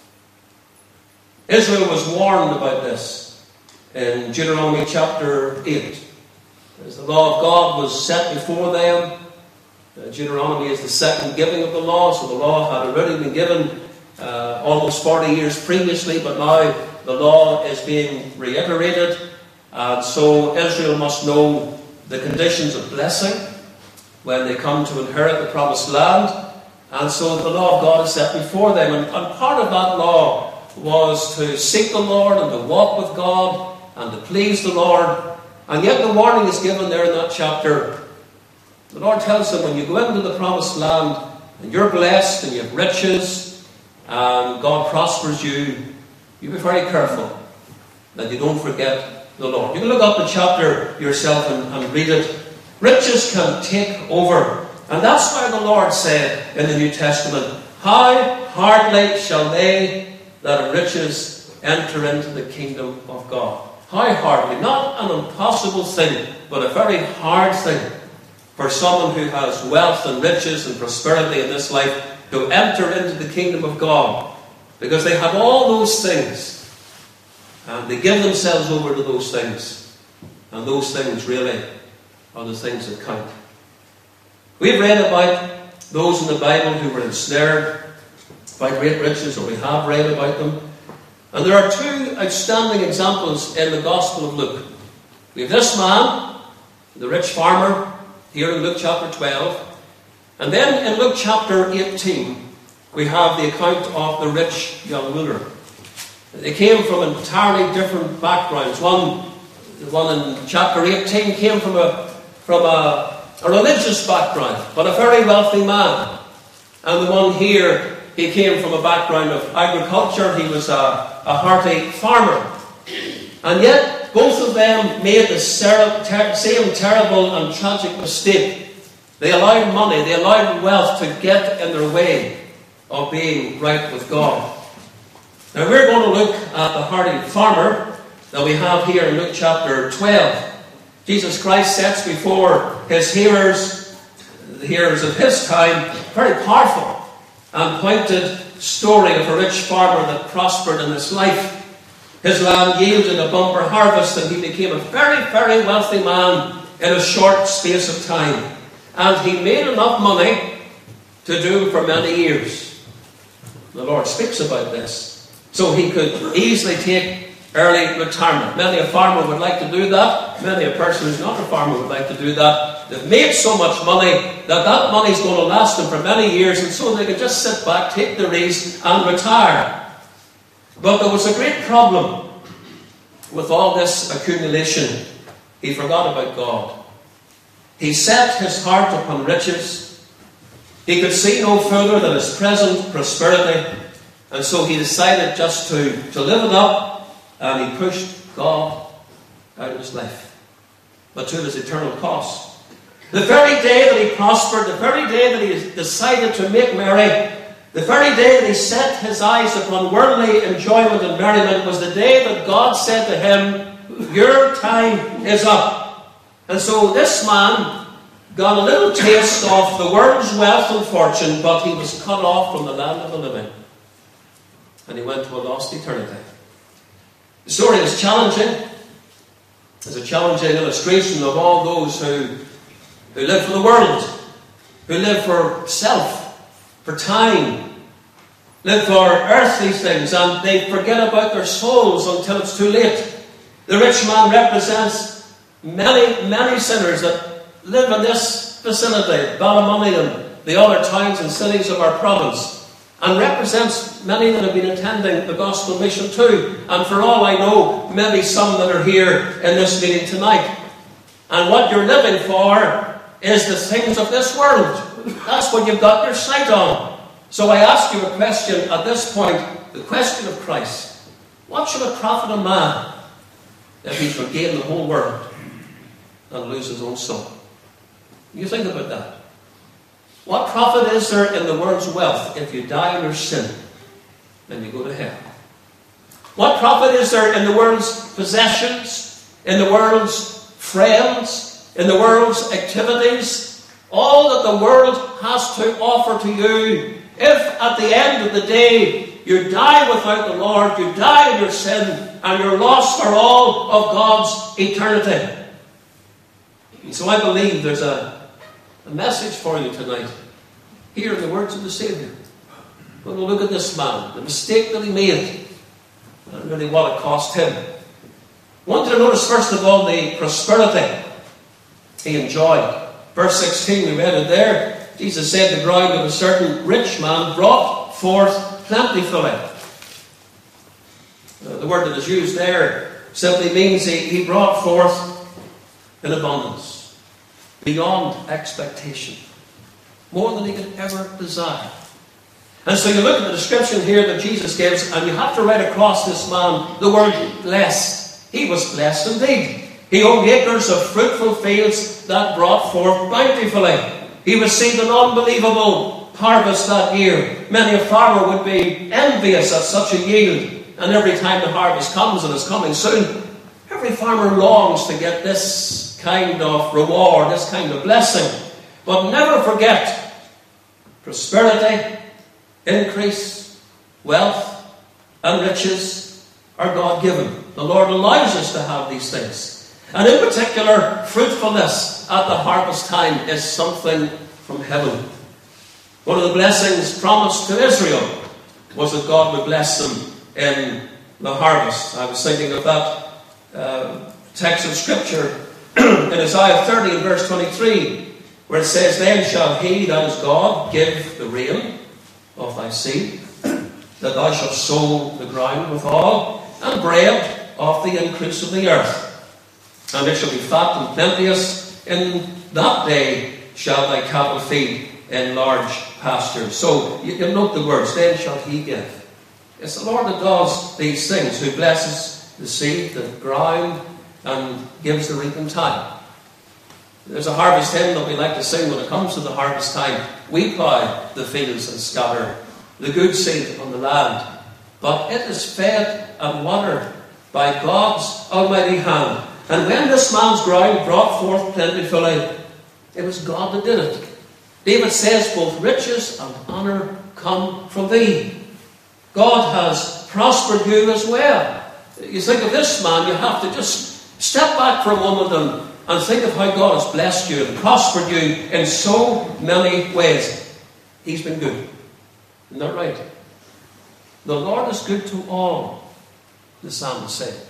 Israel was warned about this in Deuteronomy chapter 8. As the law of God was set before them, Deuteronomy is the second giving of the law, so the law had already been given almost 40 years previously, but now the law is being reiterated, and so Israel must know the conditions of blessing when they come to inherit the promised land, and so the law of God is set before them, and part of that law was to seek the Lord and to walk with God and to please the Lord. And yet the warning is given there in that chapter. The Lord tells them, when you go into the promised land and you're blessed and you have riches and God prospers you, you be very careful that you don't forget the Lord. You can look up the chapter yourself and read it. Riches can take over. And that's why the Lord said in the New Testament, how hardly shall they that have riches enter into the kingdom of God. How hardly? Not an impossible thing, but a very hard thing for someone who has wealth and riches and prosperity in this life to enter into the kingdom of God. Because they have all those things, and they give themselves over to those things. And those things really are the things that count. We've read about those in the Bible who were ensnared by great riches, or we have read about them. And there are 2 outstanding examples in the Gospel of Luke. We have this man, the rich farmer, here in Luke chapter 12. And then in Luke chapter 18, we have the account of the rich young ruler. They came from entirely different backgrounds. The one in chapter 18 came from a religious background, but a very wealthy man. And the one here, he came from a background of agriculture. He was a hearty farmer. And yet, both of them made the same terrible and tragic mistake. They allowed money, they allowed wealth to get in their way of being right with God. Now, we're going to look at the hearty farmer that we have here in Luke chapter 12. Jesus Christ sets before his hearers, the hearers of his time, a very powerful and pointed story of a rich farmer that prospered in his life. His land yielded a bumper harvest, and he became a very, very wealthy man in a short space of time. And he made enough money to do for many years. The Lord speaks about this. So he could easily take early retirement. Many a farmer would like to do that. Many a person who's not a farmer would like to do that. They've made so much money that money is going to last them for many years, and so they can just sit back, take their ease, and retire. But there was a great problem with all this accumulation. He forgot about God. He set his heart upon riches. He could see no further than his present prosperity, and so he decided just to live it up, and he pushed God out of his life, but to his eternal cost. The very day that he prospered, the very day that he decided to make merry, the very day that he set his eyes upon worldly enjoyment and merriment was the day that God said to him, your time is up. And so this man got a little taste of the world's wealth and fortune, but he was cut off from the land of the living. And he went to a lost eternity. The story is challenging. It's a challenging illustration of all those who live for the world, who live for self, for time, live for earthly things, and they forget about their souls until it's too late. The rich man represents many, many sinners that live in this vicinity, Ballymoney and the other towns and cities of our province, and represents many that have been attending the gospel mission too, and for all I know, maybe some that are here in this meeting tonight. And what you're living for is the things of this world. That's what you've got your sight on. So I ask you a question at this point, the question of Christ. What should it profit a man if he shall gain the whole world and lose his own soul? You think about that. What profit is there in the world's wealth if you die in your sin and you go to hell? What profit is there in the world's possessions, in the world's friends, in the world's activities, all that the world has to offer to you, if at the end of the day you die without the Lord, you die in your sin, and you're lost for all of God's eternity? And so I believe there's a message for you tonight. Hear the words of the Saviour. We're going to look at this man, the mistake that he made, and really what it cost him. I want you to notice first of all the prosperity he enjoyed. Verse 16, we read it there. Jesus said, the ground of a certain rich man brought forth plentifully. The word that is used there simply means he brought forth in abundance, beyond expectation, more than he could ever desire. And so you look at the description here that Jesus gives, and you have to write across this man the word blessed. He was blessed indeed. He owned acres of fruitful fields that brought forth bountifully. He received an unbelievable harvest that year. Many a farmer would be envious at such a yield. And every time the harvest comes, and it's coming soon, every farmer longs to get this kind of reward, this kind of blessing. But never forget, prosperity, increase, wealth, and riches are God-given. The Lord allows us to have these things. And in particular, fruitfulness at the harvest time is something from heaven. One of the blessings promised to Israel was that God would bless them in the harvest. I was thinking of that text of Scripture in Isaiah 30 and verse 23, where it says, then shall he, that is God, give the rain of thy seed, that thou shalt sow the ground withal, and bread of the increase of the earth. And it shall be fat and plenteous. In that day shall thy cattle feed in large pastures. So you can note the words, then shall he give. It's the Lord that does these things, who blesses the seed, the ground, and gives the reaping time. There's a harvest hymn that we like to sing when it comes to the harvest time. We plough the fields and scatter the good seed on the land, but it is fed and watered by God's almighty hand. And when this man's ground brought forth plentifully, it was God that did it. David says, both riches and honour come from thee. God has prospered you as well. You think of this man, you have to just step back for a moment and think of how God has blessed you and prospered you in so many ways. He's been good. Isn't that right? The Lord is good to all, the psalmist said,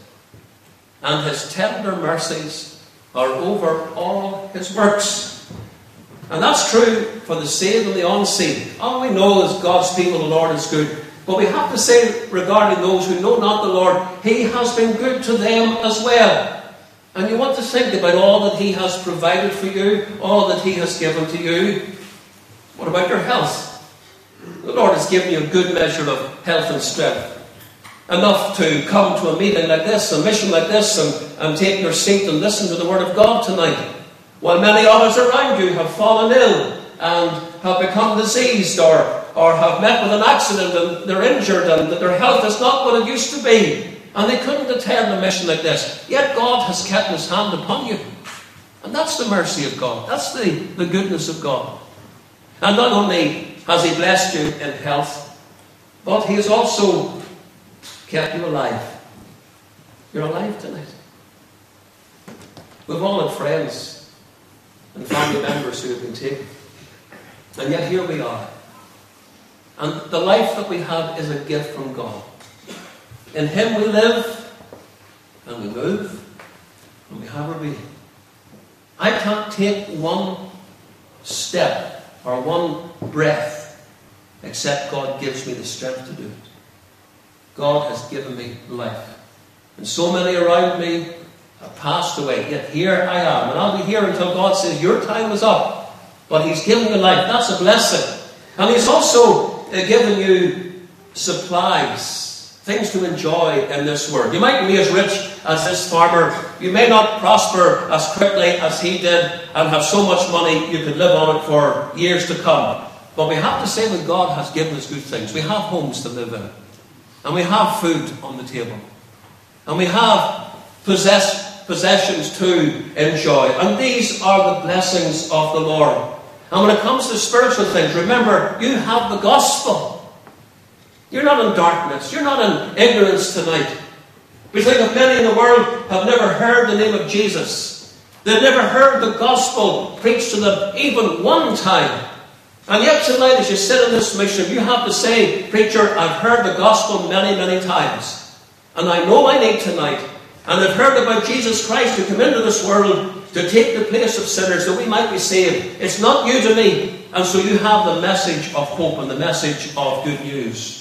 and his tender mercies are over all his works. And that's true for the saved and the unsaved. All we know is God's people, the Lord is good. But we have to say regarding those who know not the Lord, he has been good to them as well. And you want to think about all that he has provided for you, all that he has given to you. What about your health? The Lord has given you a good measure of health and strength. Enough to come to a meeting like this, a mission like this, and take your seat and listen to the Word of God tonight. While many others around you have fallen ill and have become diseased or have met with an accident and they're injured and that their health is not what it used to be, and they couldn't attend a mission like this. Yet God has kept his hand upon you. And that's the mercy of God. That's the goodness of God. And not only has He blessed you in health, but He has also kept you alive. You're alive tonight. We've all had friends and family members who have been taken. And yet here we are. And the life that we have is a gift from God. In Him we live, and we move, and we have our being. I can't take one step or one breath except God gives me the strength to do it. God has given me life. And so many around me have passed away, yet here I am. And I'll be here until God says, your time is up. But He's given me life. That's a blessing. And He's also given you supplies, things to enjoy in this world. You might be as rich as this farmer. You may not prosper as quickly as he did and have so much money you could live on it for years to come. But we have to say that God has given us good things. We have homes to live in. And we have food on the table. And we have possessions to enjoy. And these are the blessings of the Lord. And when it comes to spiritual things, remember, you have the gospel. You're not in darkness. You're not in ignorance tonight. We think of many in the world have never heard the name of Jesus. They've never heard the gospel preached to them even one time. And yet tonight, as you sit in this mission, you have to say, preacher, I've heard the gospel many, many times. And I know I need tonight. And I've heard about Jesus Christ who came into this world to take the place of sinners that we might be saved. It's not you to me. And so you have the message of hope and the message of good news.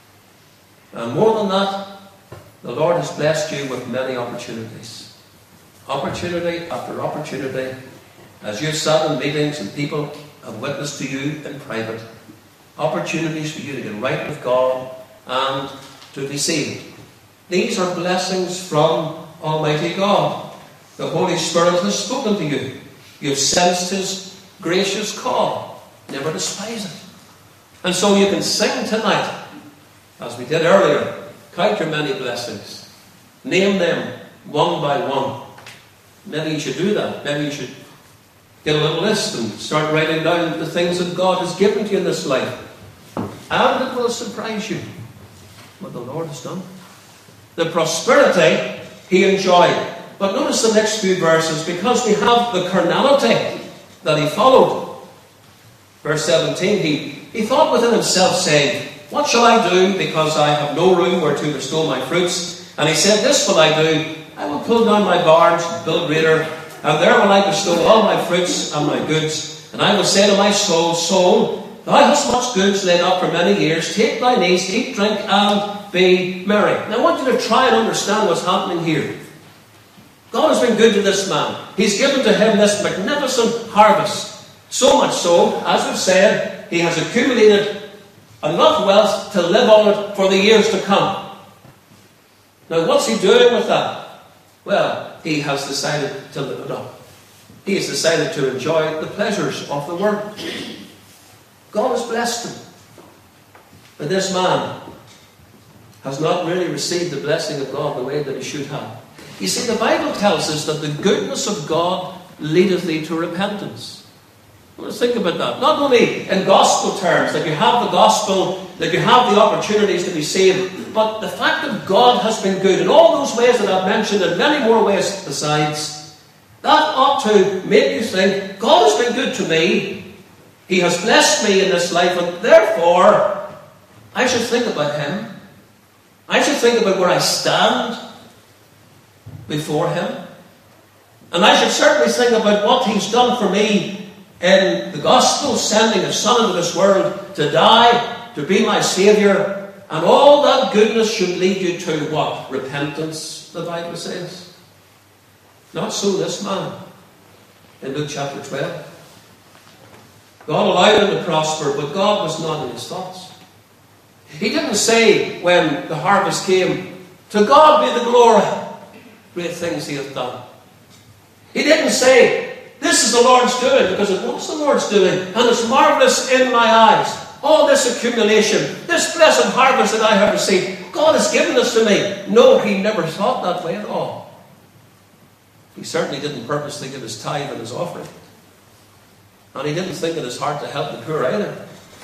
And more than that, the Lord has blessed you with many opportunities. Opportunity after opportunity. As you've sat in meetings and people have witnessed to you in private. Opportunities for you to get right with God and to be saved. These are blessings from Almighty God. The Holy Spirit has spoken to you. You've sensed His gracious call. Never despise it. And so you can sing tonight, as we did earlier. Count your many blessings. Name them one by one. Maybe you should do that. Maybe you should get a little list and start writing down the things that God has given to you in this life. And it will surprise you what the Lord has done. The prosperity He enjoyed. But notice the next few verses, because we have the carnality that He followed. Verse 17, he thought within himself, saying, what shall I do, because I have no room where to bestow my fruits? And he said, this will I do. I will pull down my barns, build greater, and there will I bestow all my fruits and my goods. And I will say to my soul, soul, thou hast much goods laid up for many years. Take thine ease, eat, drink, and be merry. Now I want you to try and understand what's happening here. God has been good to this man. He's given to him this magnificent harvest. So much so, as we've said, he has accumulated enough wealth to live on it for the years to come. Now what's he doing with that? Well, he has decided to live it up. He has decided to enjoy the pleasures of the world. God has blessed him. But this man has not really received the blessing of God the way that he should have. You see, the Bible tells us that the goodness of God leadeth thee to repentance. Let's think about that. Not only in gospel terms, that you have the gospel, that you have the opportunities to be saved, but the fact that God has been good in all those ways that I've mentioned, and many more ways besides, that ought to make you think, God has been good to me. He has blessed me in this life, and therefore, I should think about Him. I should think about where I stand before Him. And I should certainly think about what He's done for me in the gospel, sending His Son into this world to die, to be my Saviour. And all that goodness should lead you to what? Repentance, the Bible says. Not so this man in Luke chapter 12. God allowed him to prosper, but God was not in his thoughts. He didn't say when the harvest came, to God be the glory, great things He hath done. He didn't say, this is the Lord's doing, because it was the Lord's doing, and it's marvellous in my eyes. All this accumulation, this blessed harvest that I have received, God has given this to me. No, he never thought that way at all. He certainly didn't purposely give his tithe and his offering. And he didn't think in his heart to help the poor either.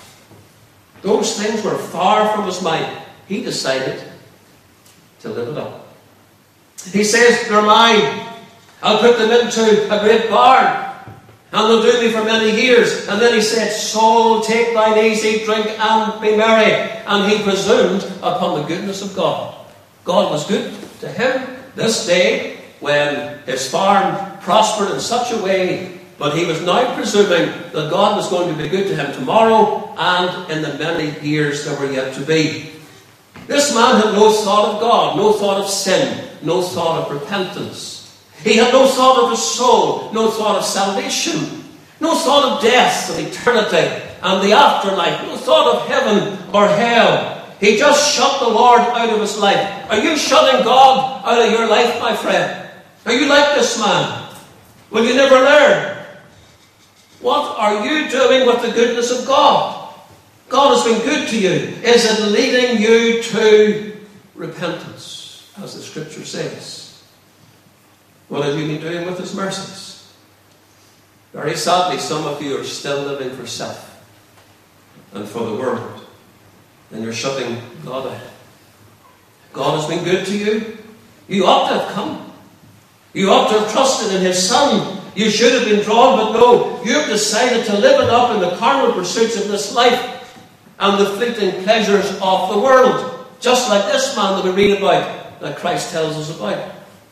Those things were far from his mind. He decided to live it up. He says, they're mine. I'll put them into a great barn, and they'll do me for many years. And then he said, soul, take thine ease, eat, drink, and be merry. And he presumed upon the goodness of God. God was good to him this day when his farm prospered in such a way, but he was now presuming that God was going to be good to him tomorrow and in the many years that were yet to be. This man had no thought of God, no thought of sin, no thought of repentance. He had no thought of his soul, no thought of salvation, no thought of death and eternity and the afterlife, no thought of heaven or hell. He just shut the Lord out of his life. Are you shutting God out of your life, my friend? Are you like this man? Will you never learn? What are you doing with the goodness of God? God has been good to you. Is it leading you to repentance, as the Scripture says? What have you been doing with his mercies? Very sadly, some of you are still living for self and for the world. And you're shutting God out. God has been good to you. You ought to have come. You ought to have trusted in his Son. You should have been drawn, but no. You've decided to live it up in the carnal pursuits of this life and the fleeting pleasures of the world. Just like this man that we read about, that Christ tells us about.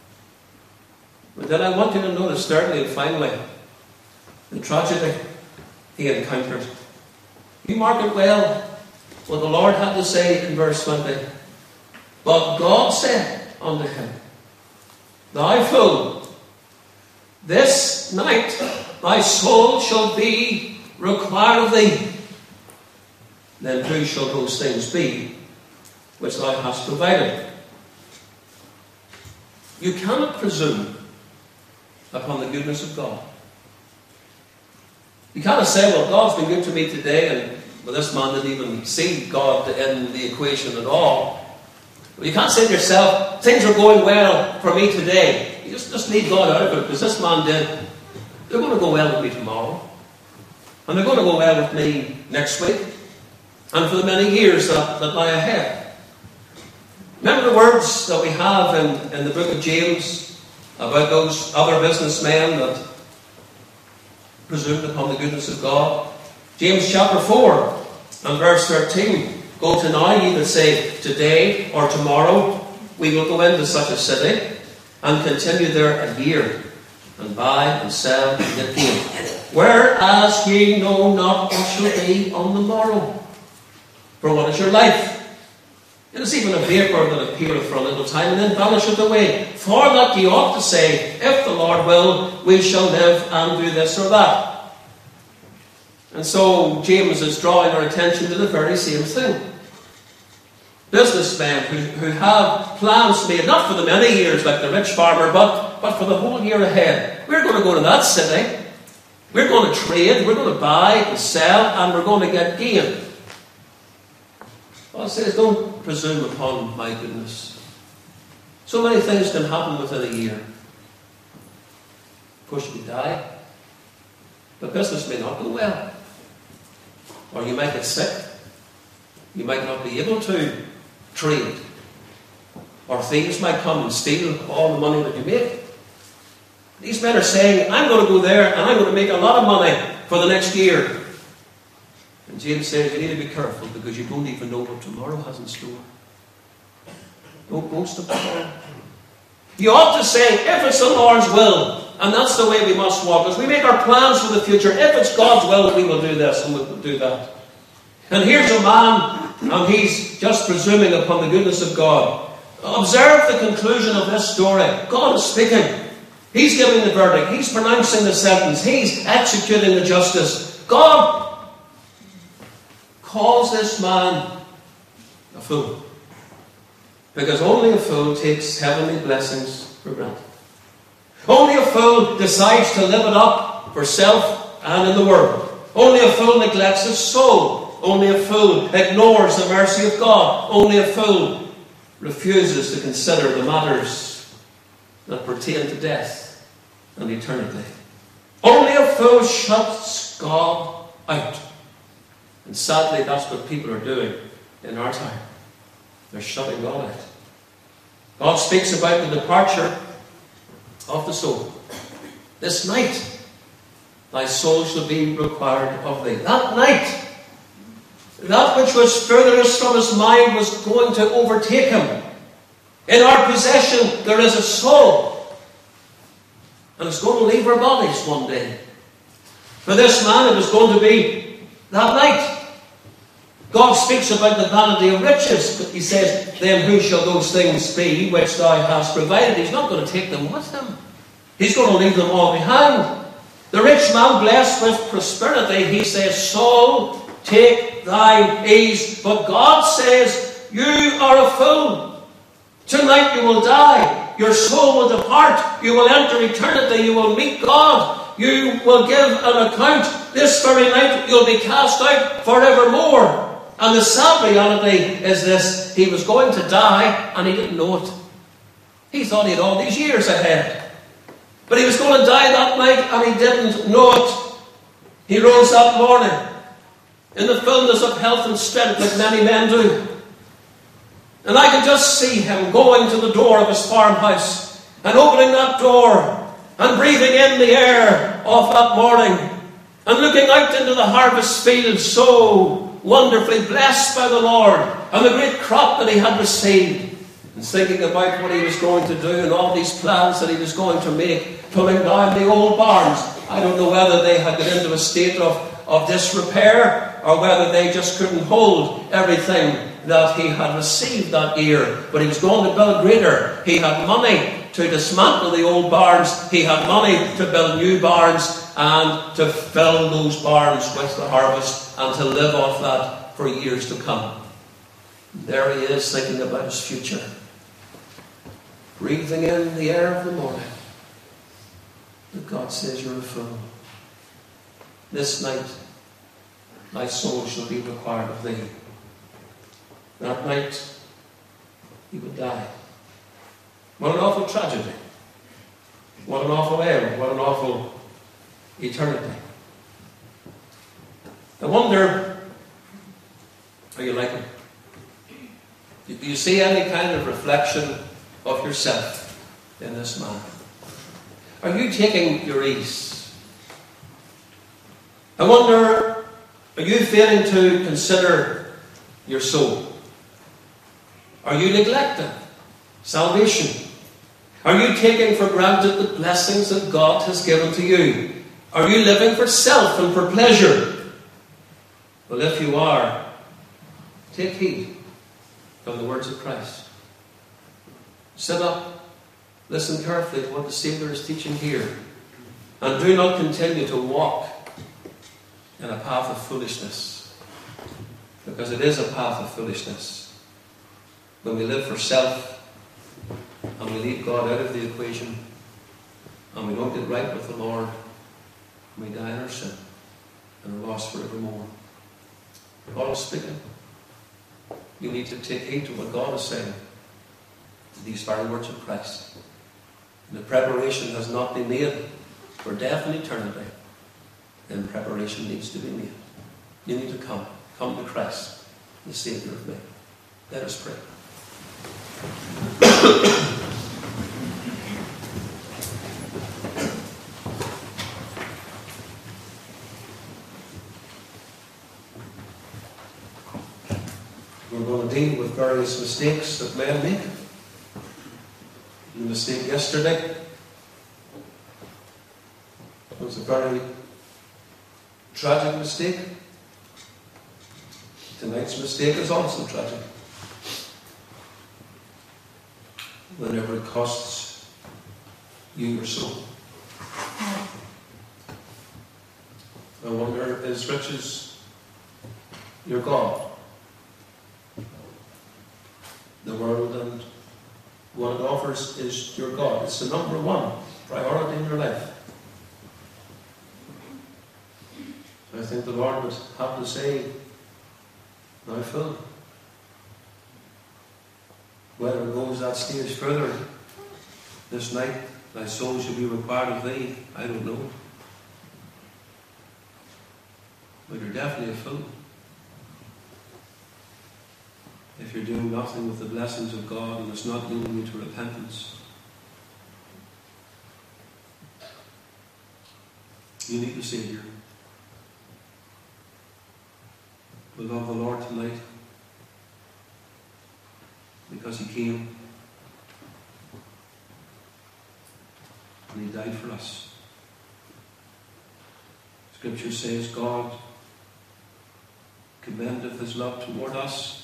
But then I want you to notice, thirdly and finally, the tragedy he encountered. You mark it well. What the Lord had to say in verse 20. But God said unto him, Thou fool, this night thy soul shall be required of thee. Then who shall those things be which thou hast provided? You cannot presume upon the goodness of God. You cannot say, well, God's been good to me today, and well, this man didn't even see God in the equation at all. Well, you can't say to yourself, things are going well for me today. You just leave God out of it, because this man did. They're going to go well with me tomorrow. And they're going to go well with me next week. And for the many years that lie ahead. Remember the words that we have in the book of James about those other businessmen that presumed upon the goodness of God? James chapter 4 and verse 13. Go to now, ye that say, today or tomorrow we will go into such a city and continue there a year, and buy and sell and get gain. Whereas ye know not what shall be on the morrow. For what is your life? It is even a vapour that appeareth for a little time, and then vanisheth away. For that ye ought to say, if the Lord will, we shall live and do this or that. And so James is drawing our attention to the very same thing. Businessmen who have plans made, not for the many years like the rich farmer, but for the whole year ahead. We're going to go to that city. We're going to trade. We're going to buy and sell, and we're going to get gain. God says, don't presume upon my goodness. So many things can happen within a year. Of course, you could die. But business may not go well. Or you might get sick. You might not be able to trade. Or thieves might come and steal all the money that you make. These men are saying, I'm going to go there and I'm going to make a lot of money for the next year. And James says, you need to be careful because you don't even know what tomorrow has in store. Don't boast of tomorrow. You ought to say, if it's the Lord's will, and that's the way we must walk, as we make our plans for the future, if it's God's will, we will do this and we will do that. And here's a man, and he's just presuming upon the goodness of God. Observe the conclusion of this story. God is speaking. He's giving the verdict. He's pronouncing the sentence. He's executing the justice. God calls this man a fool. Because only a fool takes heavenly blessings for granted. Only a fool decides to live it up for self and in the world. Only a fool neglects his soul. Only a fool ignores the mercy of God. Only a fool refuses to consider the matters that pertain to death. and eternity. Only a fool shuts God out. And sadly, that's what people are doing in our time. They're shutting God out. God speaks about the departure of the soul. This night, thy soul shall be required of thee. That night, that which was furthest from his mind was going to overtake him. In our possession, there is a soul. And it's going to leave our bodies one day. For this man, it was going to be that night. God speaks about the vanity of riches. He says, then who shall those things be which thou hast provided? He's not going to take them with him. He's going to leave them all behind. The rich man blessed with prosperity, he says, soul, take thine ease. But God says, you are a fool. Tonight you will die. Your soul will depart. You will enter eternity. You will meet God. You will give an account. This very night you'll be cast out forevermore. And the sad reality is this: he was going to die and he didn't know it. He thought he had all these years ahead. But he was going to die that night and he didn't know it. He rose that morning in the fullness of health and strength, like many men do. And I can just see him going to the door of his farmhouse and opening that door and breathing in the air of that morning and looking out into the harvest field, so wonderfully blessed by the Lord and the great crop that he had received, and thinking about what he was going to do and all these plans that he was going to make, pulling down the old barns. I don't know whether they had got into a state of disrepair or whether they just couldn't hold everything that he had received that year. But he was going to build greater. He had money to dismantle the old barns. He had money to build new barns and to fill those barns with the harvest and to live off that for years to come. There he is, thinking about his future, breathing in the air of the morning. But God says, you're a fool. This night thy soul shall be required of thee. That night he would die. What an awful tragedy. What an awful end. What an awful eternity. I wonder, are you like him? Do you see any kind of reflection of yourself in this man? Are you taking your ease? I wonder, are you failing to consider your soul? Are you neglecting salvation? Are you taking for granted the blessings that God has given to you? Are you living for self and for pleasure? Well, if you are, take heed from the words of Christ. Sit up, listen carefully to what the Saviour is teaching here, and do not continue to walk in a path of foolishness, because it is a path of foolishness. When we live for self and we leave God out of the equation and we don't get right with the Lord, we die in our sin and are lost forevermore. God is speaking. You need to take heed to what God is saying, to these very words of Christ. And the preparation has not been made for death and eternity, then preparation needs to be made. You need to come to Christ, the Saviour of me. Let us pray. We're going to deal with various mistakes that men make. The mistake yesterday was a very tragic mistake. Tonight's mistake is also tragic. Whenever it costs you your soul. I wonder, is riches your God? The world and what it offers is your God. It's the number one priority in your life. I think the Lord would have to say, now Phil, whether it goes that stage further this night, Thy soul shall be required of thee. I don't know. But you're definitely a fool if you're doing nothing with the blessings of God and it's not leading you to repentance. You need the Saviour. We love the Lord tonight because He came and He died for us. Scripture says God commendeth His love toward us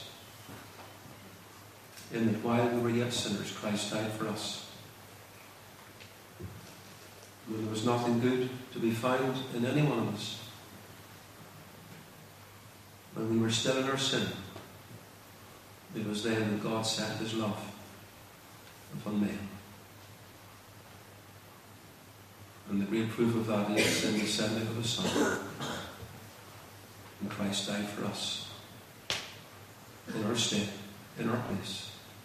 in that while we were yet sinners, Christ died for us. When there was nothing good to be found in any one of us, when we were still in our sin, it was then that God set His love upon men. And the great proof of that is in the sending of His Son. And Christ died for us in our stead, in our place,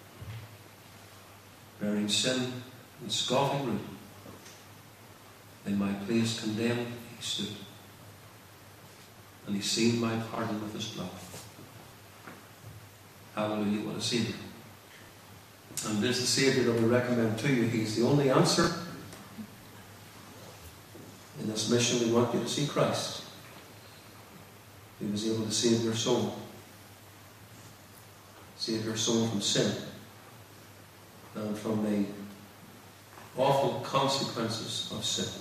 bearing sin and scoffing ruin. In my place condemned He stood, and He sealed my pardon with His blood. Hallelujah, what a Saviour. And this is the Saviour that we recommend to you. He's the only answer. In this mission we want you to see Christ. He was able to save your soul. Save your soul from sin and from the awful consequences of sin.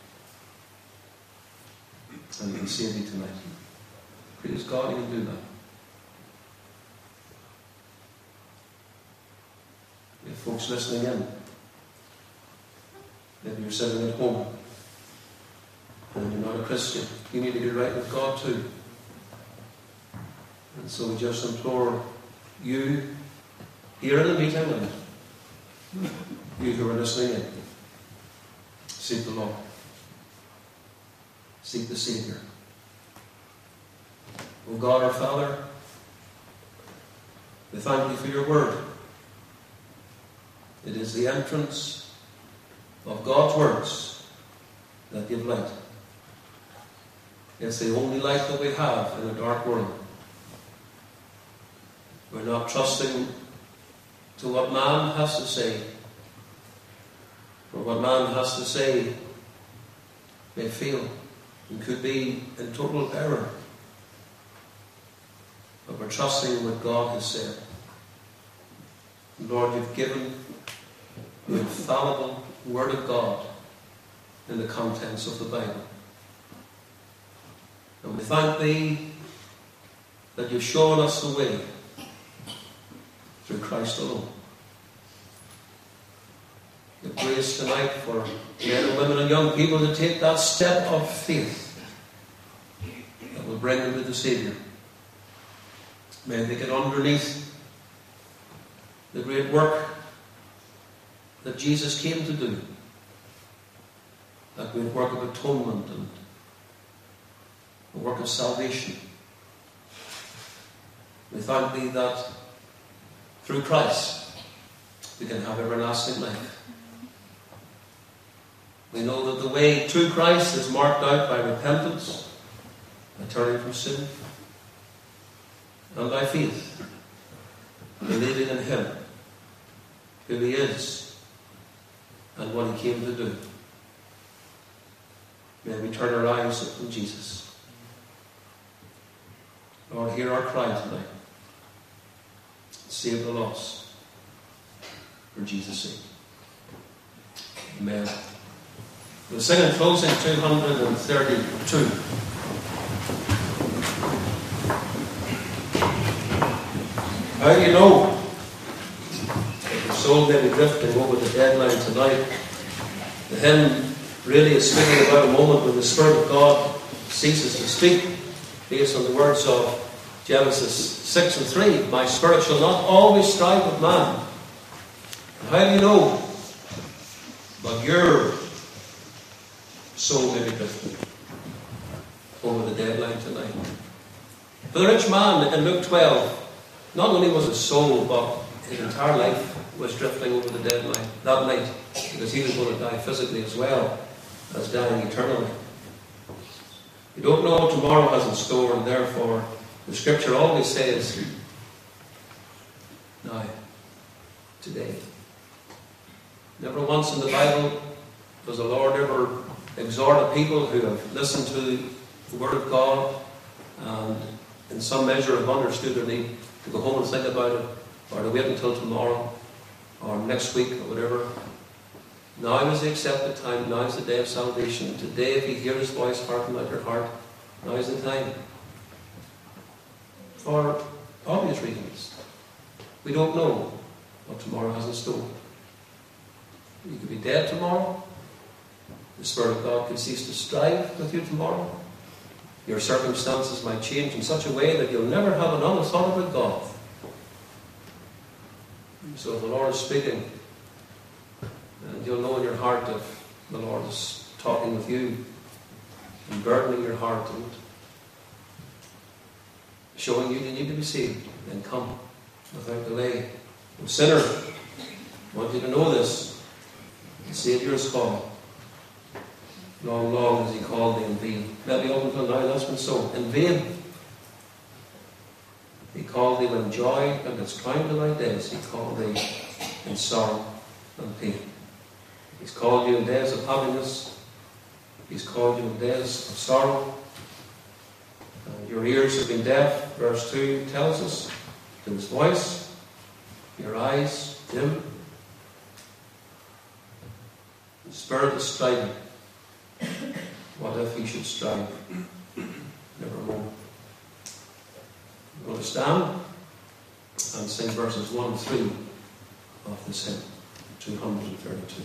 And He can save you tonight. Praise God, He can do that. If folks listening in, maybe you're sitting at home and you're not a Christian, you need to get right with God too. And so we just implore you here in the meeting and you who are listening in, seek the Lord. Seek the Saviour. O God our Father, we thank You for Your word. It is the entrance of God's words that give light. It's the only light that we have in a dark world. We're not trusting to what man has to say. For what man has to say may fail and could be in total error. But we're trusting what God has said. Lord, You've given the infallible Word of God in the contents of the Bible. And we thank Thee that You've shown us the way through Christ alone. Give grace tonight for men and women and young people to take that step of faith that will bring them to the Saviour. May they get underneath the great work that Jesus came to do, that great work of atonement and the work of salvation. We thank Thee that through Christ we can have everlasting life. We know that the way to Christ is marked out by repentance, by turning from sin, and by faith, believing in Him, who He is, and what He came to do. May we turn our eyes upon Jesus. Lord, hear our cry tonight. Save the lost, for Jesus' sake. Amen. We'll sing in closing 232. How do you know if your soul may be drifting over the deadline tonight? The hymn really is speaking about a moment when the Spirit of God ceases to speak, based on the words of Genesis 6 and 3. My spirit shall not always strive with man. And how do you know? But your soul may be drifting over the deadline tonight. For the rich man in Luke 12, not only was his soul, but his entire life was drifting over the dead line that night, because he was going to die physically as well as dying eternally. You don't know what tomorrow has in store, and therefore the Scripture always says, now, today. Never once in the Bible does the Lord ever exhort a people who have listened to the Word of God and in some measure have understood their need to go home and think about it, or to wait until tomorrow or next week or whatever. Now is the accepted time. Now is the day of salvation. Today, if you hear His voice, hearken not your heart. Now is the time. For obvious reasons. We don't know what tomorrow has in store. You could be dead tomorrow. The Spirit of God could cease to strive with you tomorrow. Your circumstances might change in such a way that you'll never have another thought about God. So if the Lord is speaking, and you'll know in your heart if the Lord is talking with you and burdening your heart and showing you need to be saved, then come without delay. O sinner, I want you to know this. The Saviour is calling. Long, long has He called thee in vain. Maybe up until now that's been so. In vain. He called thee when joy and its crowned in thy days. He called thee in sorrow and pain. He's called you in days of happiness. He's called you in days of sorrow. Your ears have been deaf, verse 2 tells us, to His voice. Your eyes dim. The Spirit is striving. What if He should strive? Nevermore. We're going to stand and sing verses 1 and 3 of this hymn, 232.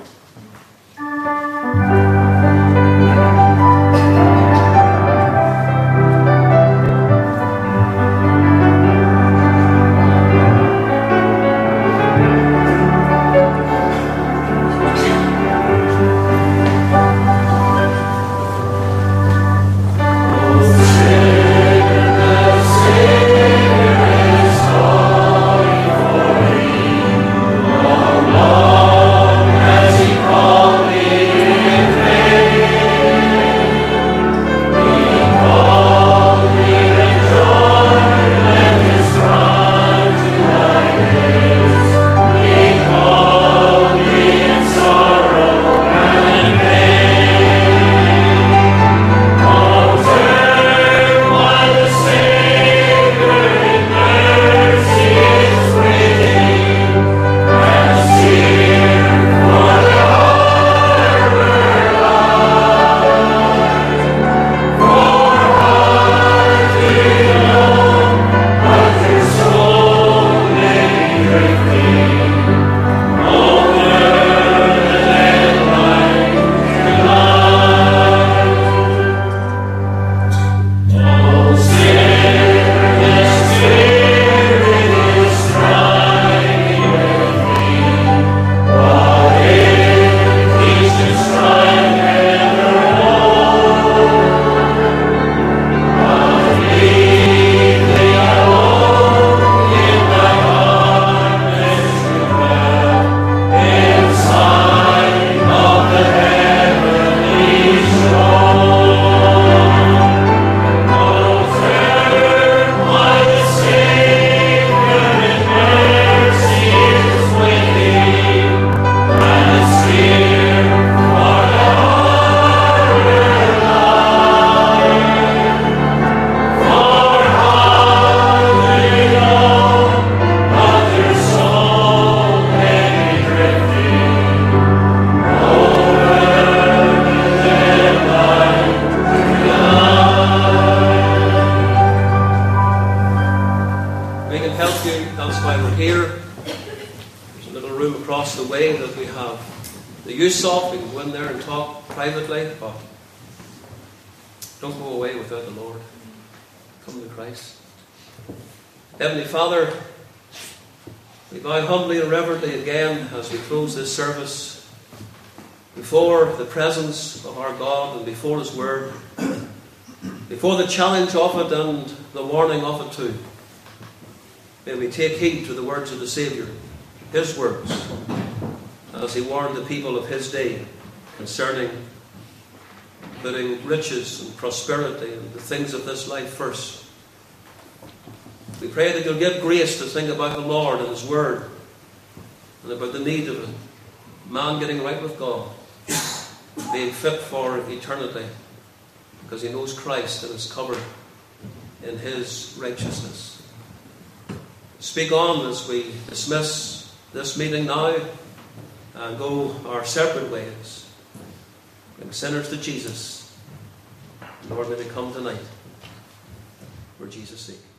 Father, we bow humbly and reverently again as we close this service before the presence of our God and before His Word, before the challenge of it and the warning of it too. May we take heed to the words of the Saviour. his words as he warned the people of his day concerning putting riches and prosperity and the things of this life first. We pray that you'll give grace to think about the Lord and his word and about the need of a man getting right with God, being fit for eternity because he knows Christ and is covered in his righteousness. Speak on as we dismiss this meeting now and go our separate ways. Bring sinners to Jesus. Lord, may they come tonight for Jesus' sake.